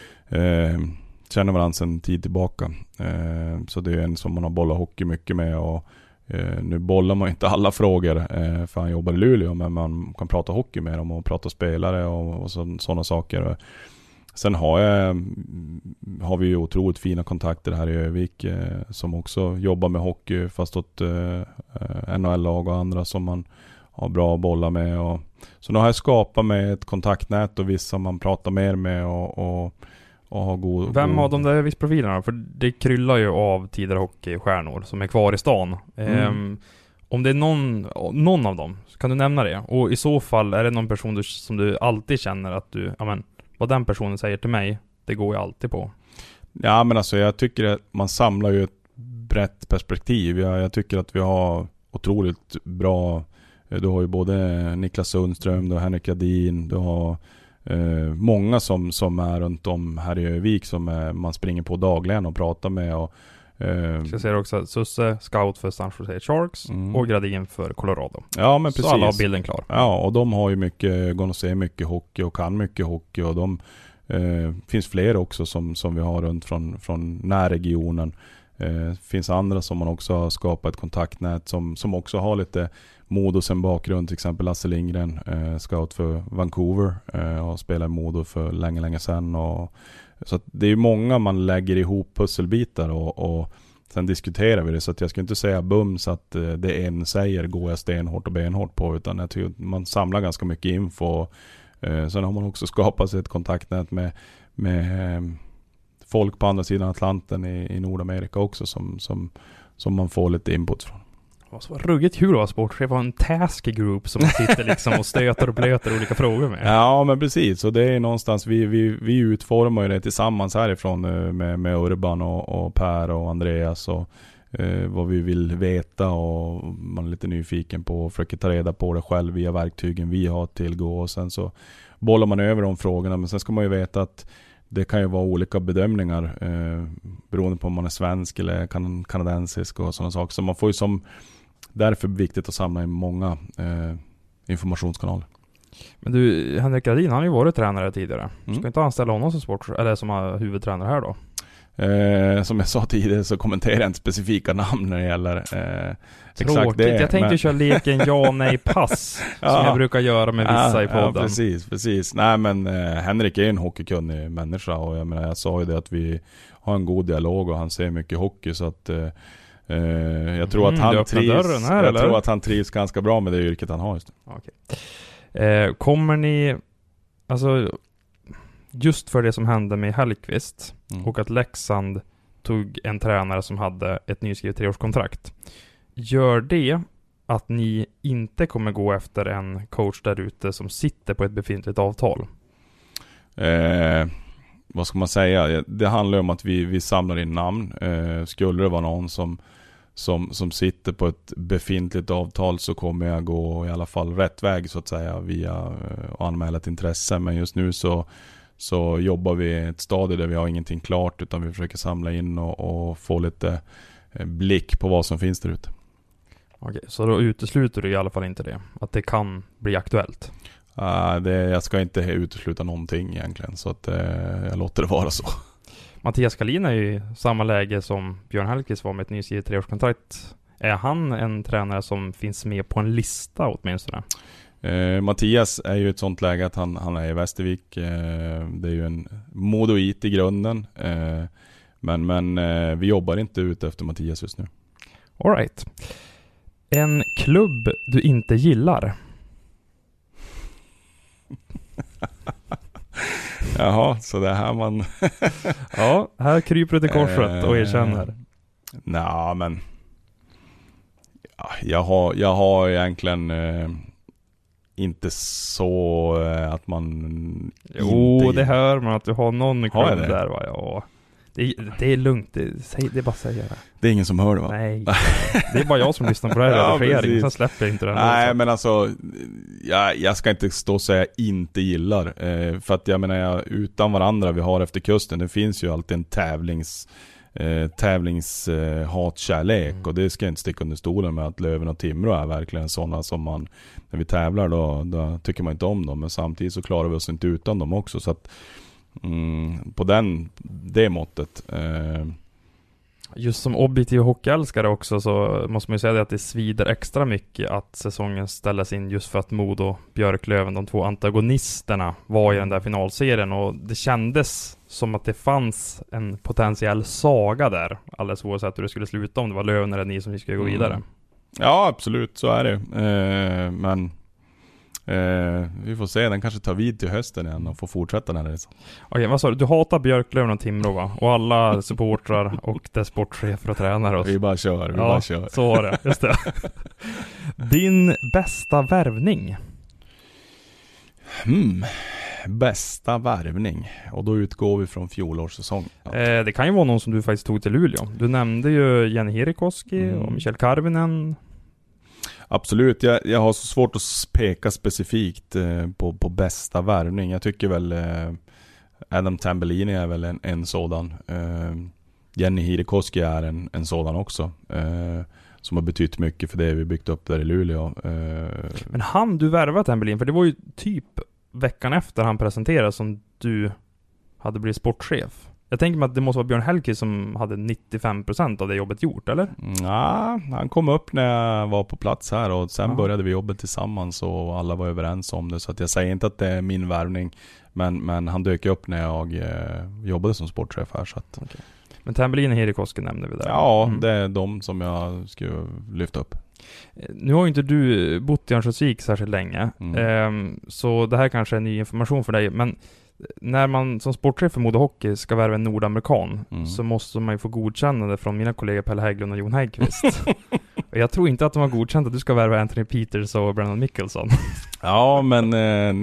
känner varandra sedan tid tillbaka. Så det är en som man har bollat hockey mycket med, och nu bollar man inte alla frågor för han jobbar i Luleå, men man kan prata hockey med dem och prata spelare och sådana saker. Sen har vi ju otroligt fina kontakter här i Övik som också jobbar med hockey, fast åt NHL-lag och andra som man har bra att bolla med. Så nu har jag skapat med ett kontaktnät och vissa man pratar mer med och ha god. Vem av de där Övik-profilerna? För det kryllar ju av tidigare hockeystjärnor som är kvar i stan. Om det är någon av dem, kan du nämna det? Och i så fall, är det någon person som du alltid känner att vad den personen säger till mig, det går jag alltid på? Ja, men alltså jag tycker att man samlar ju ett brett perspektiv. Jag tycker att vi har otroligt bra. Du har ju både Niklas Sundström, du har Henrik Jadin, du har många som är runt om här i Övik som man springer på dagligen och pratar med. Och jag ser också att Susse, scout för San Jose Sharks och Gradin för Colorado. Ja, men precis. Så alla har bilden klar. Ja, och de har ju går att se mycket hockey och kan mycket hockey, och de finns fler också som vi har runt från närregionen. Finns andra som man också har skapat ett kontaktnät som också har lite Modo sen bakgrund, till exempel Lasse Lindgren, scout för Vancouver och spelar i Modo för länge sedan. Så att det är många man lägger ihop pusselbitar och sen diskuterar vi det, så att jag ska inte säga bums att det en säger går jag stenhårt och benhårt på, utan jag tycker man samlar ganska mycket info. Sen har man också skapat sig ett kontaktnät med folk på andra sidan Atlanten i Nordamerika också som man får lite input från. Det var ruggigt kul att vara sportchef. Det var en task group som man sitter liksom och stöter och blöter olika frågor med. Ja, men precis. Och det är någonstans, vi utformar ju det tillsammans härifrån med Urban och Per och Andreas och vad vi vill veta, och man är lite nyfiken på och försöker ta reda på det själv via verktygen vi har tillgå, och sen så bollar man över de frågorna. Men sen ska man ju veta att det kan ju vara olika bedömningar beroende på om man är svensk eller kanadensisk och sådana saker. Så man får ju därför är det viktigt att samla in många informationskanaler. Men du, Henrik Gradin, han har ju varit tränare tidigare. Ska inte anställa honom som eller som huvudtränare här då? Som jag sa tidigare så kommenterar jag inte specifika namn när det gäller exakt det. Jag tänkte köra leken ja-nej-pass som jag brukar göra med vissa i podden. Ja, precis. Nej, men Henrik är en hockeykunnig människa och jag sa ju det att vi har en god dialog och han ser mycket hockey så att jag tror att han trivs här, jag tror att han trivs ganska bra med det yrket han har just nu. Okay. Kommer ni alltså just för det som hände med Hellqvist och att Leksand tog en tränare som hade ett nyskrivet 3-årskontrakt. Gör det att ni inte kommer gå efter en coach där ute som sitter på ett befintligt avtal? Vad ska man säga? Det handlar om att vi samlar in namn. Skulle det vara någon som sitter på ett befintligt avtal så kommer jag gå i alla fall rätt väg så att säga via att anmäla ett intresse. Men just nu så jobbar vi ett stadie där vi har ingenting klart utan vi försöker samla in och få lite blick på vad som finns där ute. Okej, så då utesluter du i alla fall inte det? Att det kan bli aktuellt? Jag ska inte utesluta någonting egentligen så att jag låter det vara så. Mattias Kalin är ju i samma läge som Björn Hellqvist var med ett nyskrivet 3-årskontrakt. Är han en tränare som finns med på en lista åtminstone? Mattias är ju ett sånt läge att han är i Västervik. Det är ju en modoit i grunden. Men vi jobbar inte ut efter Mattias just nu. All right. En klubb du inte gillar? Jaha, så det här man... Ja, här kryper du till korset och erkänner. Nej, men... Ja, jag har egentligen... inte så att man... Jo, det hör man att du har någon klubb där, va? Ja. Det är lugnt, det är bara att säga det. Det är ingen som hör det, va? Nej, det är bara jag som lyssnar på det här redigeringen, sen släpper jag inte den. Nej, men alltså jag ska inte stå och säga inte gillar för att jag menar, utan varandra vi har efter kusten, det finns ju alltid en hatkärlek och det ska jag inte sticka under stolen med att Löven och Timrå är verkligen sådana som man, när vi tävlar då tycker man inte om dem, men samtidigt så klarar vi oss inte utan dem också, så att på det måttet. Just som objektiv hockeyälskare också så måste man ju säga att det svider extra mycket att säsongen ställas in just för att Modo, Björklöven, de två antagonisterna var i den där finalserien och det kändes som att det fanns en potentiell saga där, alldeles oavsett hur det skulle sluta, om det var Löven eller ni som skulle gå vidare. Ja, absolut, så är det. Men vi får se, den kanske tar vid till hösten igen och får fortsätta den här resan. Okej, vad sa du? Du hatar Björklöven och Timrå, va? Och alla supportrar och dess sportchefer och tränare. Vi bara kör. Så var det, just det. Din bästa värvning? Bästa värvning. Och då utgår vi från fjolårssäsong. Det kan ju vara någon som du faktiskt tog till Luleå. Du nämnde ju Jenny Hirikoski och Michel Karvinen. Absolut, jag har så svårt att peka specifikt på bästa värvning. Jag tycker väl Adam Tambellini är väl en sådan. Jenny Hirikoski är en sådan också. Som har betytt mycket för det vi byggt upp där i Luleå. Men du värvat Tambellini? För det var ju typ veckan efter han presenterade som du hade blivit sportchef. Jag tänker mig att det måste vara Björn Hellqvist som hade 95% av det jobbet gjort, eller? Ja, han kom upp när jag var på plats här och sen började vi jobbet tillsammans och alla var överens om det. Så att jag säger inte att det är min värvning, men han dök upp när jag jobbade som sportchef här. Så att... Okay. Men Tambellin och Hirikoski nämnde vi där. Ja, det är de som jag skulle lyfta upp. Nu har ju inte du bott i Örnsköldsvik särskilt länge, så det här kanske är ny information för dig, men när man som sportchef för Modo Hockey ska värva en nordamerikan så måste man ju få godkännande från mina kollegor Pelle Hägglund och Jon Häggqvist. Och jag tror inte att de har godkänt att du ska värva Anthony Peters och Brennan Mickelson. Ja, men...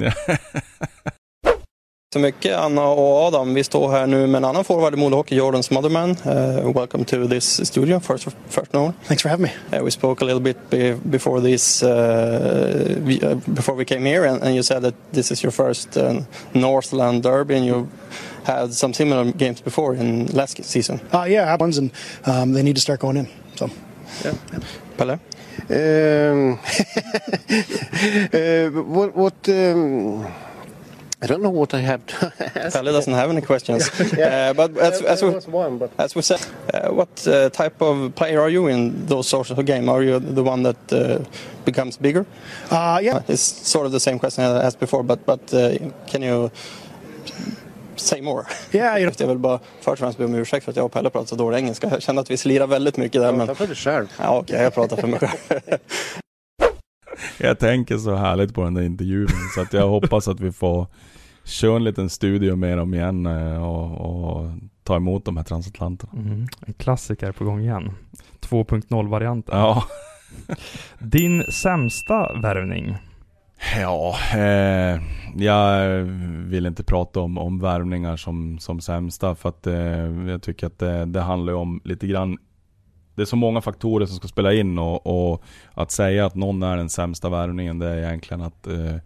Så mycket, Anna och Adam. Vi står här nu med en annan forward i Modo Hockey, Jordan Smotherman. Welcome to this studio, first Noel. Thanks for having me. We spoke a little bit before this, before we came here, and you said that this is your first Northland derby, and you had some similar games before in last season. Yeah, I had ones, and they need to start going in. So, yeah. Pelle? I don't know what I have to ask. Pelle doesn't have any questions. But as we said, what type of player are you in those sorts of game? Are you the one that becomes bigger? Yeah. It's sort of the same question I asked before, but can you say more? Yeah, Jag vill bara först och främst be om ursäkt för att jag och Pelle pratar så dålig engelska. Jag känner att vi slirar väldigt mycket där. Prata för dig själv. Ja, okej, jag pratar för mig själv. Jag tänker så härligt på den där intervjun, så att jag hoppas att vi får köra en liten studio med dem igen och ta emot de här transatlanterna. En klassiker på gång igen. 2.0-varianten. Ja. Din sämsta värvning? Ja, jag vill inte prata om värvningar som sämsta, för att jag tycker att det handlar om lite grann. Det är så många faktorer som ska spela in, och att säga att någon är den sämsta värvningen, det är egentligen att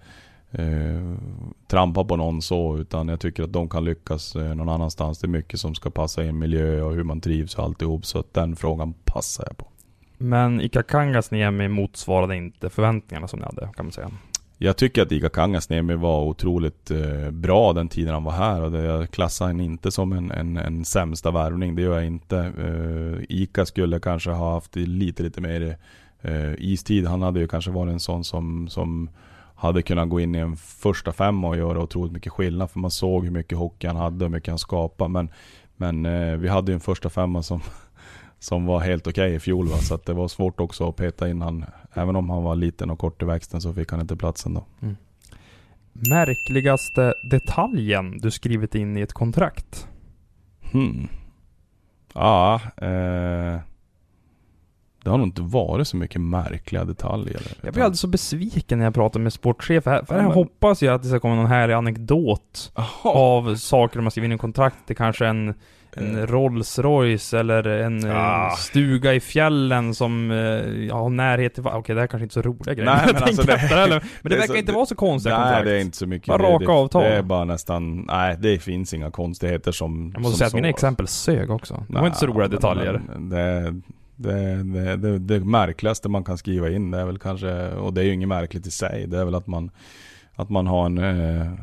trampa på någon så, utan jag tycker att de kan lyckas någon annanstans. Det är mycket som ska passa i en miljö och hur man trivs och alltihop, så att den frågan passar jag på. Men Ika Kangasniemi motsvarade inte förväntningarna som ni hade, kan man säga. Jag tycker att Ika Kangasniemi var otroligt bra den tiden han var här, och jag klassar han inte som en sämsta värvning, det gör jag inte. Ika skulle kanske ha haft lite mer istid. Han hade ju kanske varit en sån som hade kunnat gå in i en första femma och göra otroligt mycket skillnad, för man såg hur mycket hockey han hade och hur mycket han skapade, men vi hade ju en första femma som var helt okej i fjol, va? Så att det var svårt också att peta in han. Även om han var liten och kort i växten så fick han inte platsen då. Märkligaste detaljen du skrivit in i ett kontrakt? Ja, det har nog inte varit så mycket märkliga detaljer. Jag blir alltid så besviken när jag pratar med sportchef. För jag hoppas ju att det ska komma någon här anekdot av saker man skriver in i kontrakt. Det kanske en Rolls Royce eller en stuga i fjällen som har närhet till... Okej, det här kanske inte är så roliga grejer. Nej, men alltså men det verkar inte vara så konstiga kontrakt. kontrakt. Nej, det är inte så mycket. Bara raka avtal. Det är bara nästan... Nej, det finns inga konstigheter som... Jag måste säga att mina exempel sög också. Det var inte så roliga detaljer. Det märkligaste man kan skriva in, det är väl kanske... Och det är ju inget märkligt i sig. Det är väl att man har en...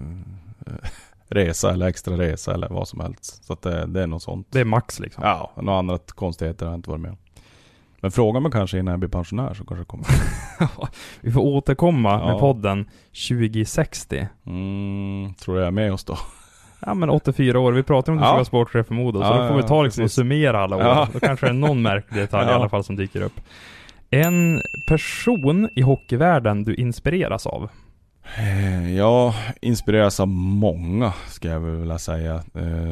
resa eller extra resa eller vad som helst. Så att det är något sånt. Det är max liksom. Ja, några andra konstigheter har jag inte varit med om. Men fråga mig kanske innan jag blir pensionär, så kanske kommer. Vi får återkomma med podden 2060. Tror jag är med oss då. Ja, men 84 år. Vi pratar om att du ska vara sportchef för Modo, så då får vi ta liksom och summera alla år. Ja. Då kanske det är någon märklig detalj i alla fall som dyker upp. En person i hockeyvärlden du inspireras av? Jag inspireras av många, ska jag väl vilja säga.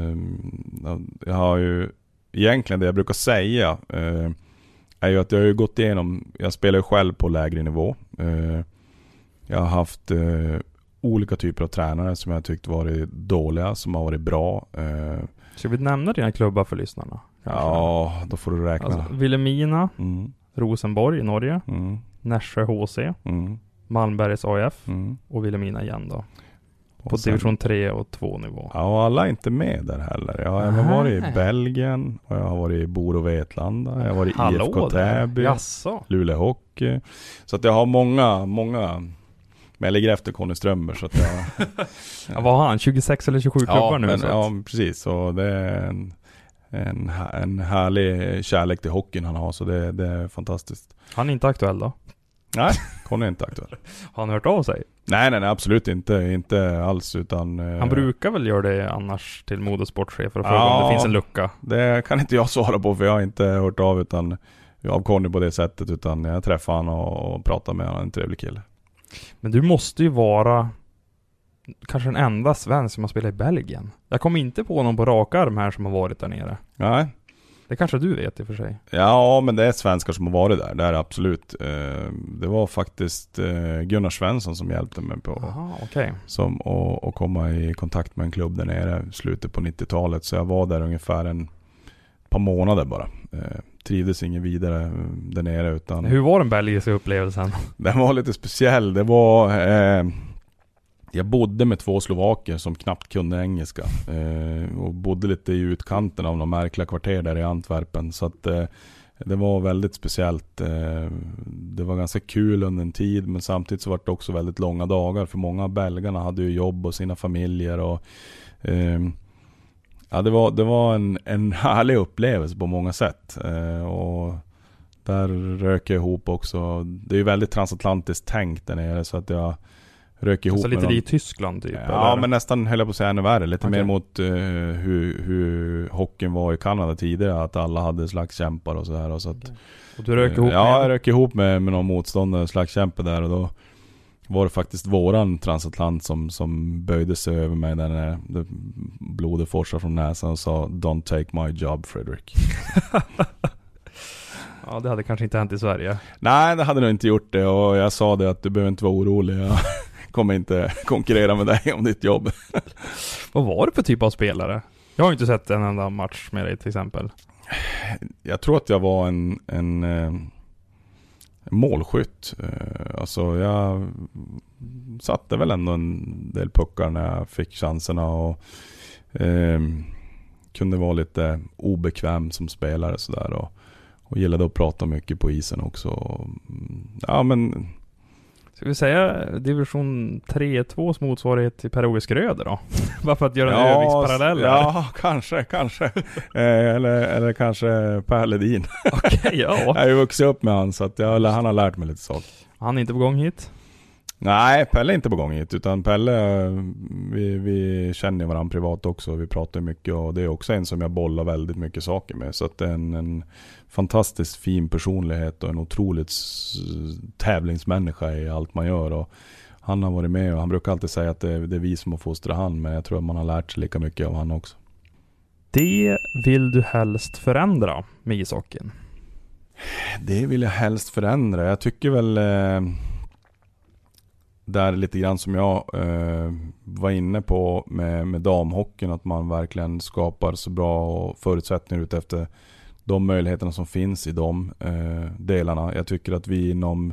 Jag har ju egentligen det jag brukar säga är ju att jag har ju gått igenom, jag spelar ju själv på lägre nivå. Jag har haft olika typer av tränare som jag tyckt varit dåliga, som har varit bra. Ska vi nämna dina klubbar för lyssnarna? Kanske? Ja, då får du räkna. Alltså, Vilhelmina, Rosenborg i Norge, Nässjö HC, Malmbergs AF och Vilhelmina igen då. På division 3 och 2 nivå. Ja, och alla är inte med där heller. Jag har även varit i Belgien, och jag har varit i Bor och Vetlanda, jag har varit i IFK Täby, Luleå Hockey. Så att jag har många, men jag ligger efter Conny Strömberg, så att jag... Ja, vad har han? 26 eller 27 klubbar nu? Men, så ja, precis. Så det är en härlig kärlek till hockeyn han har, så det är fantastiskt. Han är inte aktuell då? Nej, Conny är inte aktuell. Har han hört av sig? Nej, absolut inte alls, utan... Han brukar väl göra det annars till modesportchef för att fråga om det finns en lucka. Det kan inte jag svara på, för jag har inte hört av Conny på det sättet, utan jag träffar han och pratar med honom, en trevlig kille. Men du måste ju vara kanske den enda svensk som har spelat i Belgien. Jag kommer inte på någon på rak arm här som har varit där nere. Nej. Det kanske du vet i och för sig. Ja, men det är svenskar som har varit där. Det är absolut. Det var faktiskt Gunnar Svensson som hjälpte mig på att komma i kontakt med en klubb där nere i slutet på 90-talet. Så jag var där ungefär ett par månader bara. Trivdes ingen vidare där nere. Utan... Hur var den belgiska upplevelsen? Den var lite speciell. Det var... Jag bodde med 2 slovaker som knappt kunde engelska och bodde lite i utkanten av några märkliga kvarter där i Antwerpen, så att det var väldigt speciellt. Det var ganska kul under en tid, men samtidigt så var det också väldigt långa dagar, för många av belgarna hade ju jobb och sina familjer och ja, det var en härlig upplevelse på många sätt. Och där rök jag ihop också. Det är ju väldigt transatlantiskt tänkt där nere, så att jag rök ihop så med lite i Tyskland typ? Ja, eller? men nästan höll jag på att säga ännu värre. Lite Okay. mer mot hur hockeyn var i Kanada tidigare. Att alla hade slagskämpar och sådär. Och, så att, och du rök ihop ja, jag rök ihop med någon motståndare, slagskämpe där. Och då var det faktiskt våran transatlant som böjde sig över mig när det blodet forsade från näsan och sa "Don't take my job, Fredrik." Ja, det hade kanske inte hänt i Sverige. Nej, det hade nog inte gjort det. Och jag sa det att du behöver inte vara orolig. Jag kommer inte konkurrera med dig om ditt jobb. Vad var det för typ av spelare? Jag har ju inte sett en enda match med dig till exempel. Jag tror att jag var en målskytt. Alltså jag satte väl ändå en del puckar när jag fick chanserna och kunde vara lite obekväm som spelare sådär och gillade att prata mycket på isen också. Ja, men ska vi säga division 3-2s motsvarighet till Per-Ove Skröder då? Bara för att göra en övningsparallell. Ja, kanske. eller kanske Per Ledin. Okej, ja. Jag har ju vuxit upp med han, så att han har lärt mig lite saker. Han är inte på gång hit? Nej, Pelle är inte på gång hit, utan Pelle, vi känner varandra privat också. Vi pratar mycket och det är också en som jag bollar väldigt mycket saker med. Så att det är en fantastiskt fin personlighet och en otroligt tävlingsmänniska i allt man gör. Och han har varit med och han brukar alltid säga att det är vi som har fostrat han, men jag tror att man har lärt sig lika mycket av han också. Det vill du helst förändra med ishockeyn? Det vill jag helst förändra. Jag tycker väl där lite grann som jag var inne på med damhockeyn, att man verkligen skapar så bra förutsättningar ut efter de möjligheterna som finns i de delarna. Jag tycker att vi inom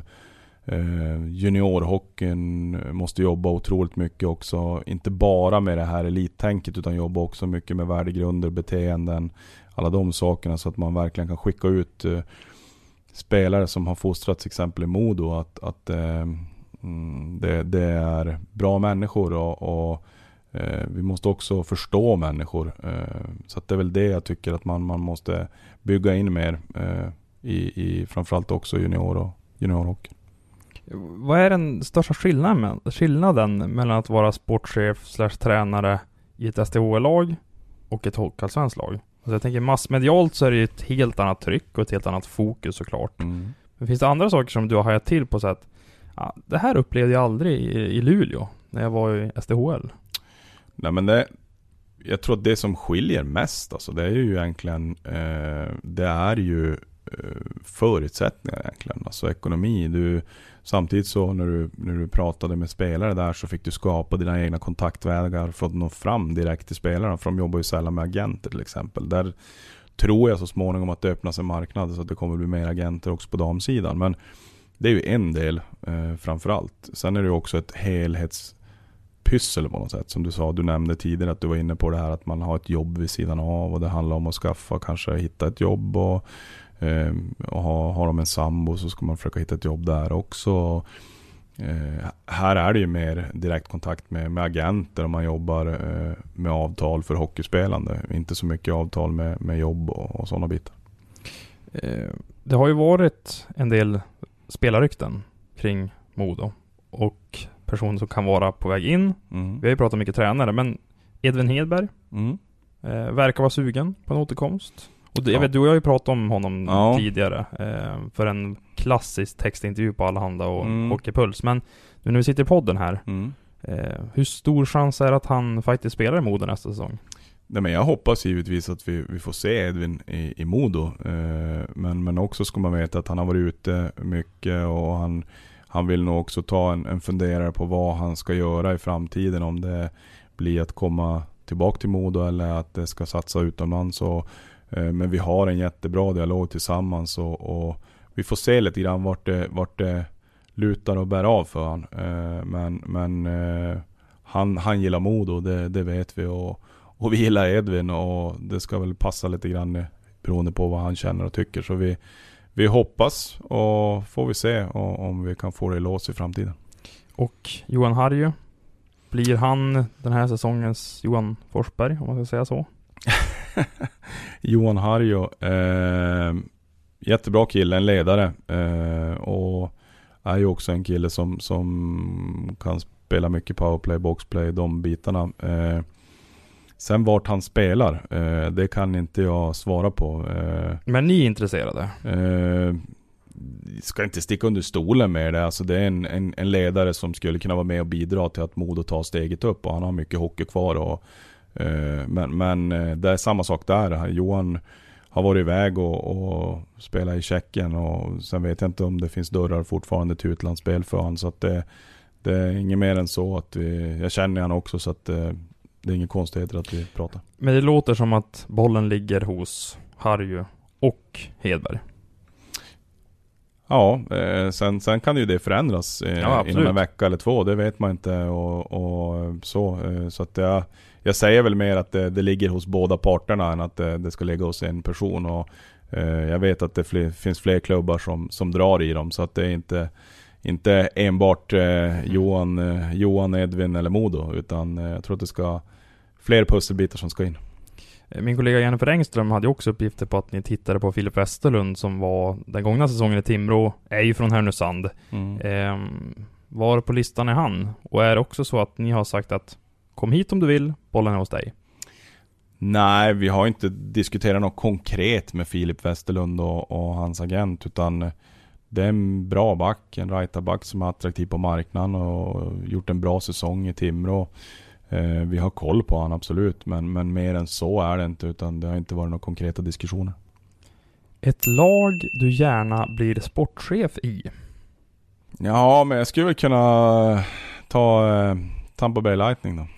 juniorhockeyn måste jobba otroligt mycket också, inte bara med det här elittänket utan jobba också mycket med värdegrunder, beteenden, alla de sakerna, så att man verkligen kan skicka ut spelare som har fostrats till exempel i Modo att det är bra människor och vi måste också förstå människor. Så att det är väl det jag tycker att man måste bygga in mer i framförallt också juniorhockey. Vad är den största skillnaden mellan att vara sportchef/tränare i ett STHL-lag och ett hockeyallsvenskt lag? Alltså jag tänker massmedialt så är det ett helt annat tryck och ett helt annat fokus såklart. Mm. Men finns det andra saker som du har hajat till på så att det här upplevde jag aldrig i Luleå när jag var i STHL? Nej, men jag tror att det som skiljer mest, alltså, det är ju egentligen det är ju förutsättningar egentligen, alltså ekonomi. Samtidigt så när du pratade med spelare där så fick du skapa dina egna kontaktvägar för att nå fram direkt till spelarna, för de jobbar ju sällan med agenter till exempel. Där tror jag så småningom att det öppnas en marknad så att det kommer bli mer agenter också på damsidan, men det är ju en del framförallt. Sen är det ju också ett helhetspyssel på något sätt. Som du sa, du nämnde tidigare att du var inne på det här att man har ett jobb vid sidan av och det handlar om att skaffa, kanske hitta ett jobb och har de en sambo så ska man försöka hitta ett jobb där också. Här är det ju mer direktkontakt med agenter och man jobbar med avtal för hockeyspelande. Inte så mycket avtal med jobb och sådana bitar. Det har ju varit en del spelarrykten kring Modo och personer som kan vara på väg in. Mm. Vi har ju pratat mycket tränare, men Edvin Hedberg verkar vara sugen på en återkomst. Och jag vet, du och jag har ju pratat om honom tidigare för en klassisk textintervju på Allehanda och Hockeypuls. Men nu när vi sitter i podden här, hur stor chans är att han faktiskt spelar i Modo nästa säsong? Nej, men jag hoppas givetvis att vi får se Edvin i Modo. Men också ska man veta att han har varit ute mycket och han vill nog också ta en funderare på vad han ska göra i framtiden. Om det blir att komma tillbaka till Modo eller att det ska satsa utomlands. Men vi har en jättebra dialog tillsammans och vi får se lite grann vart det lutar och bär av för han. Men han gillar Modo, det vet vi och vi gillar Edvin och det ska väl passa lite grann beroende på vad han känner och tycker. Så vi hoppas och får vi se om vi kan få det i lås i framtiden. Och Johan Harju, blir han den här säsongens Johan Forsberg, om man ska säga så? Johan Harju, jättebra kille, en ledare, och är ju också en kille som kan spela mycket powerplay, boxplay, de bitarna. Sen vart han spelar, det kan inte jag svara på. Men ni är intresserade? Ska inte sticka under stolen med det. Alltså det är en ledare som skulle kunna vara med och bidra till att Modo tar steget upp, och han har mycket hockey kvar. Och, men det är samma sak där. Johan har varit iväg och spelat i Tjeckien, och sen vet jag inte om det finns dörrar fortfarande till utlandsspel för han, så att det är inget mer än så att jag känner han också, så att det är ingen konstigheter att vi pratar. Men det låter som att bollen ligger hos Harju och Hedberg. Ja, sen kan ju det förändras inom en vecka eller två, det vet man inte, och så att jag säger väl mer att det ligger hos båda parterna än att det ska ligga hos en person, och jag vet att det finns fler klubbar som drar i dem, så att det är inte enbart Johan, Edvin eller Modo, utan jag tror att det ska fler pusselbitar som ska in. Min kollega Jennifer Engström hade också uppgifter på att ni tittade på Filip Westerlund, som var den gångna säsongen i Timrå, är ju från Härnösand. Var på listan är han? Och är det också så att ni har sagt att kom hit om du vill, bollen är hos dig? Nej, vi har inte diskuterat något konkret med Filip Westerlund och hans agent, utan det är en bra back, en right-back som är attraktiv på marknaden och gjort en bra säsong i Timrå. Vi har koll på han, absolut, men mer än så är det inte, utan det har inte varit några konkreta diskussioner. Ett lag du gärna blir sportchef i? Ja, men jag skulle väl kunna ta Tampa Bay Lightning då.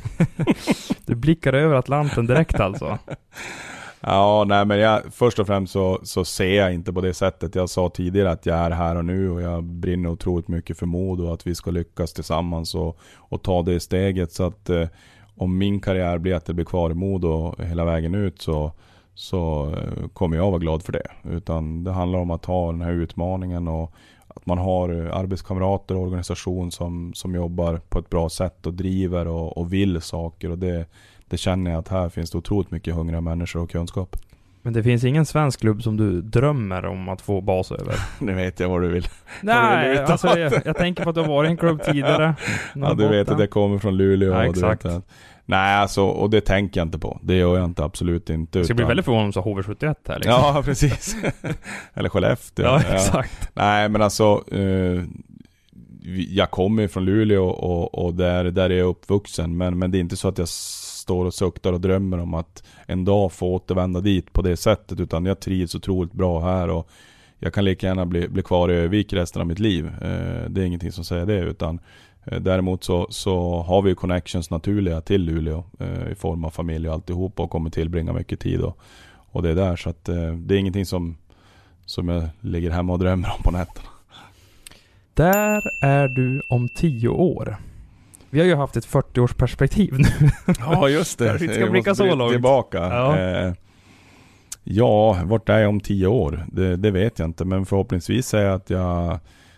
Du blickar över Atlanten direkt alltså? Ja, nej, men först och främst så ser jag inte på det sättet. Jag sa tidigare att jag är här och nu, och jag brinner otroligt mycket för Modo och att vi ska lyckas tillsammans och ta det steget. Så att om min karriär blir att det blir kvar i Modo hela vägen ut, så kommer jag vara glad för det. Utan det handlar om att ha den här utmaningen, och att man har arbetskamrater och organisation som jobbar på ett bra sätt och driver och vill saker, och det känner jag att här finns det otroligt mycket hungriga människor och kunskap. Men det finns ingen svensk klubb som du drömmer om att få bas över? Nu vet jag vad du vill. Nej, alltså jag tänker på att du har varit i en klubb tidigare. Ja, du vet att det kommer från Luleå. Ja, exakt. Nej, alltså, och det tänker jag inte på. Det gör jag inte, absolut inte. Det ska bli väldigt förvånad om så HV71 här liksom. Ja, precis. Eller Skellefteå. Ja, exakt. Nej, men alltså jag kommer från Luleå och där är jag uppvuxen, men det är inte så att jag står och suktar och drömmer om att en dag få återvända dit på det sättet, utan jag trivs otroligt bra här, och jag kan lika gärna bli kvar i Övik resten av mitt liv. Det är ingenting som säger det, utan däremot så har vi connections naturliga till Luleå i form av familj och alltihop, och kommer tillbringa mycket tid och det är där, så att det är ingenting som jag ligger hemma och drömmer om på nätterna. Där är du om 10 år. Vi har ju haft ett 40-årsperspektiv nu. Ja, just det. Vi ska blicka så långt tillbaka. Ja, vart är jag om 10 år? Det vet jag inte, men förhoppningsvis är att jag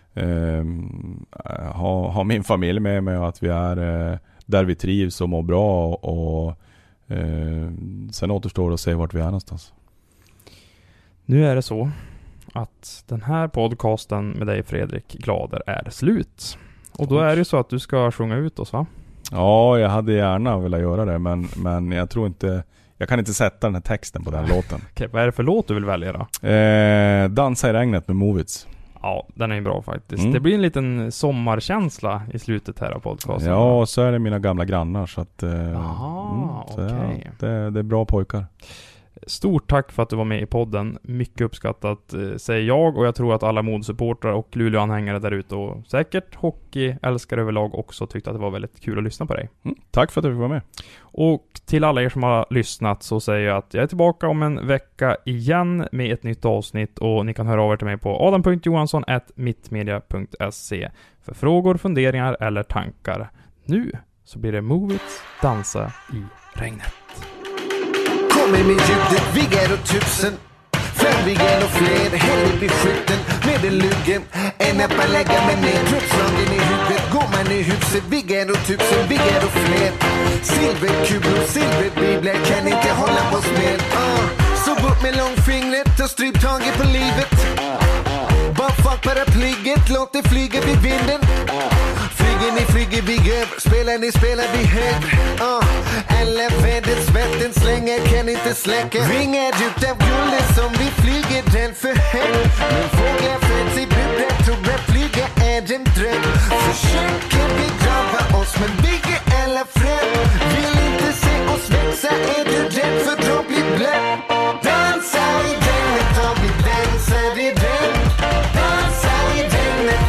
har min familj med mig, och att vi är där vi trivs och mår bra, och sen återstår det att se vart vi är någonstans. Nu är det så att den här podcasten med dig, Fredrik Glader, är slut. Och då är det så att du ska sjunga ut oss, va? Ja, jag hade gärna velat göra det, men jag tror inte, jag kan inte sätta den här texten på den låten. Okej, vad är det för låt du vill välja då? Dansa i regnet med Movits. Ja, den är ju bra faktiskt. Det blir en liten sommarkänsla i slutet här av podcasten. Ja, så är det mina gamla grannar, så att okej. Det är bra pojkar. Stort tack för att du var med i podden. Mycket uppskattat, säger jag, och jag tror att alla Modo-supportrar och Luleå-anhängare där ute, och säkert hockeyälskare överlag också, tyckte att det var väldigt kul att lyssna på dig. Tack för att du fick vara med. Och till alla er som har lyssnat så säger jag att jag är tillbaka om en vecka igen med ett nytt avsnitt, och ni kan höra av er till mig på adam.johansson@mittmedia.se för frågor, funderingar eller tankar. Nu så blir det Movits dansa i regnet. Kommer med ljudet, viggar och tusen. Framviggar och fler, hellre blir skjuten med en luggen. En appa lägga mig ner, truppslagen i huvudet. Går man i huset, viggar och tusen, viggar och fler. Silverkulor, silverbibler kan inte hålla oss med. Så upp med långfingret och stryptaget på livet. Bara fuck paraplyget, låt det flyga vid vinden. Flyger vi över, spelar vi högre. Alla vädrets vatten slänger kan inte släcka. Vingar ut av guldet som vi flyger den för högt. Men fåglar föds i burar, tror att flyga är en dröm. Försöker begrava oss men bygger alla fram. Vill inte se oss växa, är du rädd för att bli blöd? Dansa i regnet, har vi dansar i regn. Dansa i regnet.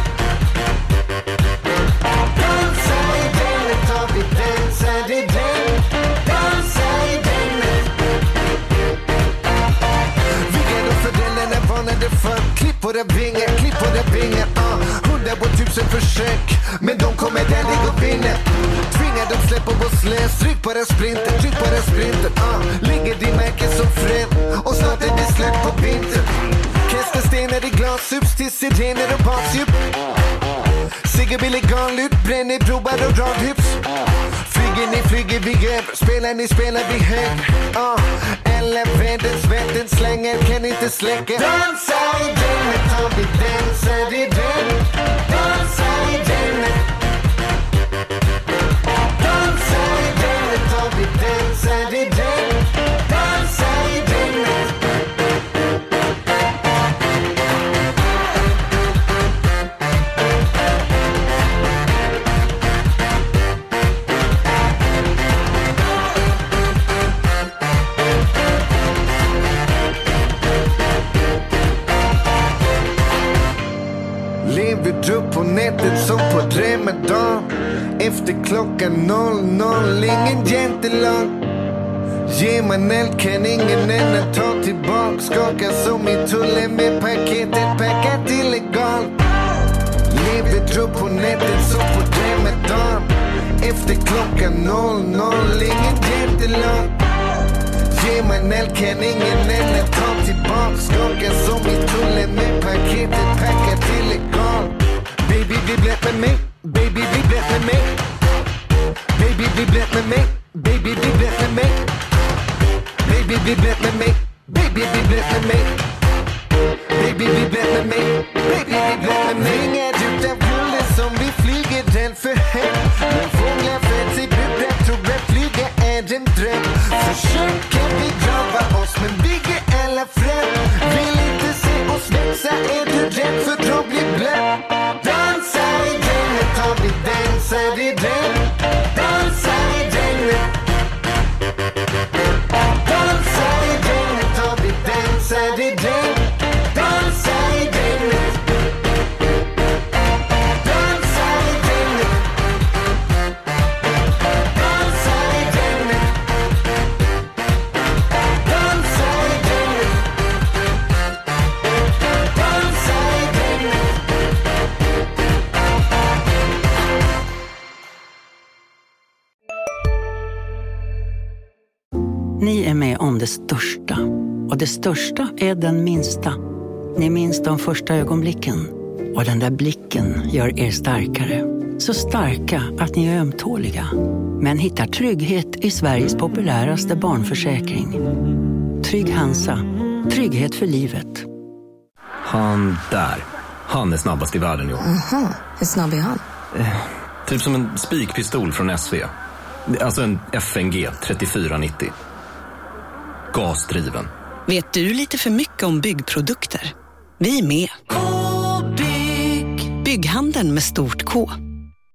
Dansa i regnet, har vi dansar i regn. Dansa i regnet. Viggar och föräldrarna varnade för. Klipp våra vingar, 100 på 1000 försök. Men de kommer aldrig att vinna. Tvingar dem släppa oss lös. Tryck på den sprinten, Ligger din märken som frän. Och snart är det slut på vintern. Kasta stenar i glashus till sirener och basdjup. Sigge Billy Garnlut, bränner broar och radhus. Flyger vi över, spelar vi högre. Alla vädrets vatten slänger kan inte släcka. Dansa i regnet, har vi dansar i regn. Dansa i regnet. Dansa i regnet, har vi dansar i regn. Dansa i regnet. Lever upp på nätet som på drömmedag. Efter klockan 00, ingen gentelag. Ger man eld kan ingen ända ta tillbaka. Skakar som i tullen med paketet packat illegalt. Lever upp på nätet som på drömmedag. Efter klockan 00, ingen gentelag. Ger man eld kan ingen ända ta tillbaka. Skakar som i tullen med paketet packat illegalt. Baby bli blöt med mig. Baby bli blöt med mig. Baby bli blöt med mig. Baby bli blöt med mig. Baby bli blöt med mig. Baby bli blöt med mig. Baby bli blöt med mig. Baby bli blöt med mig. Vingar ut av guldet som vi flyger den för högt. Men fåglar föds i burar, tror att flyga är en dröm. Försöker vi grava oss men bygger alla fram. Vill inte se oss växa, är du rädd för att bli blöd? Dansa i regnet, har vi dansar i regn. Dansa i regnet. Dansa i regnet, har vi dansar i regn. Dansa i regnet. Dansa i regnet. Dansa i regnet. Dansa i regnet. Dansa i regnet. Ni är med om det största. Och det största är den minsta. Ni minns de första ögonblicken. Och den där blicken gör er starkare. Så starka att ni är ömtåliga. Men hittar trygghet i Sveriges populäraste barnförsäkring. Trygg Hansa. Trygghet för livet. Han där. Han är snabbast i världen, jo. Aha, hur snabb är han? Typ som en spikpistol från SV. Alltså en FNG 3490. Gasdriven. Vet du lite för mycket om byggprodukter? Vi är med. K-bygg. Bygghandeln med stort K.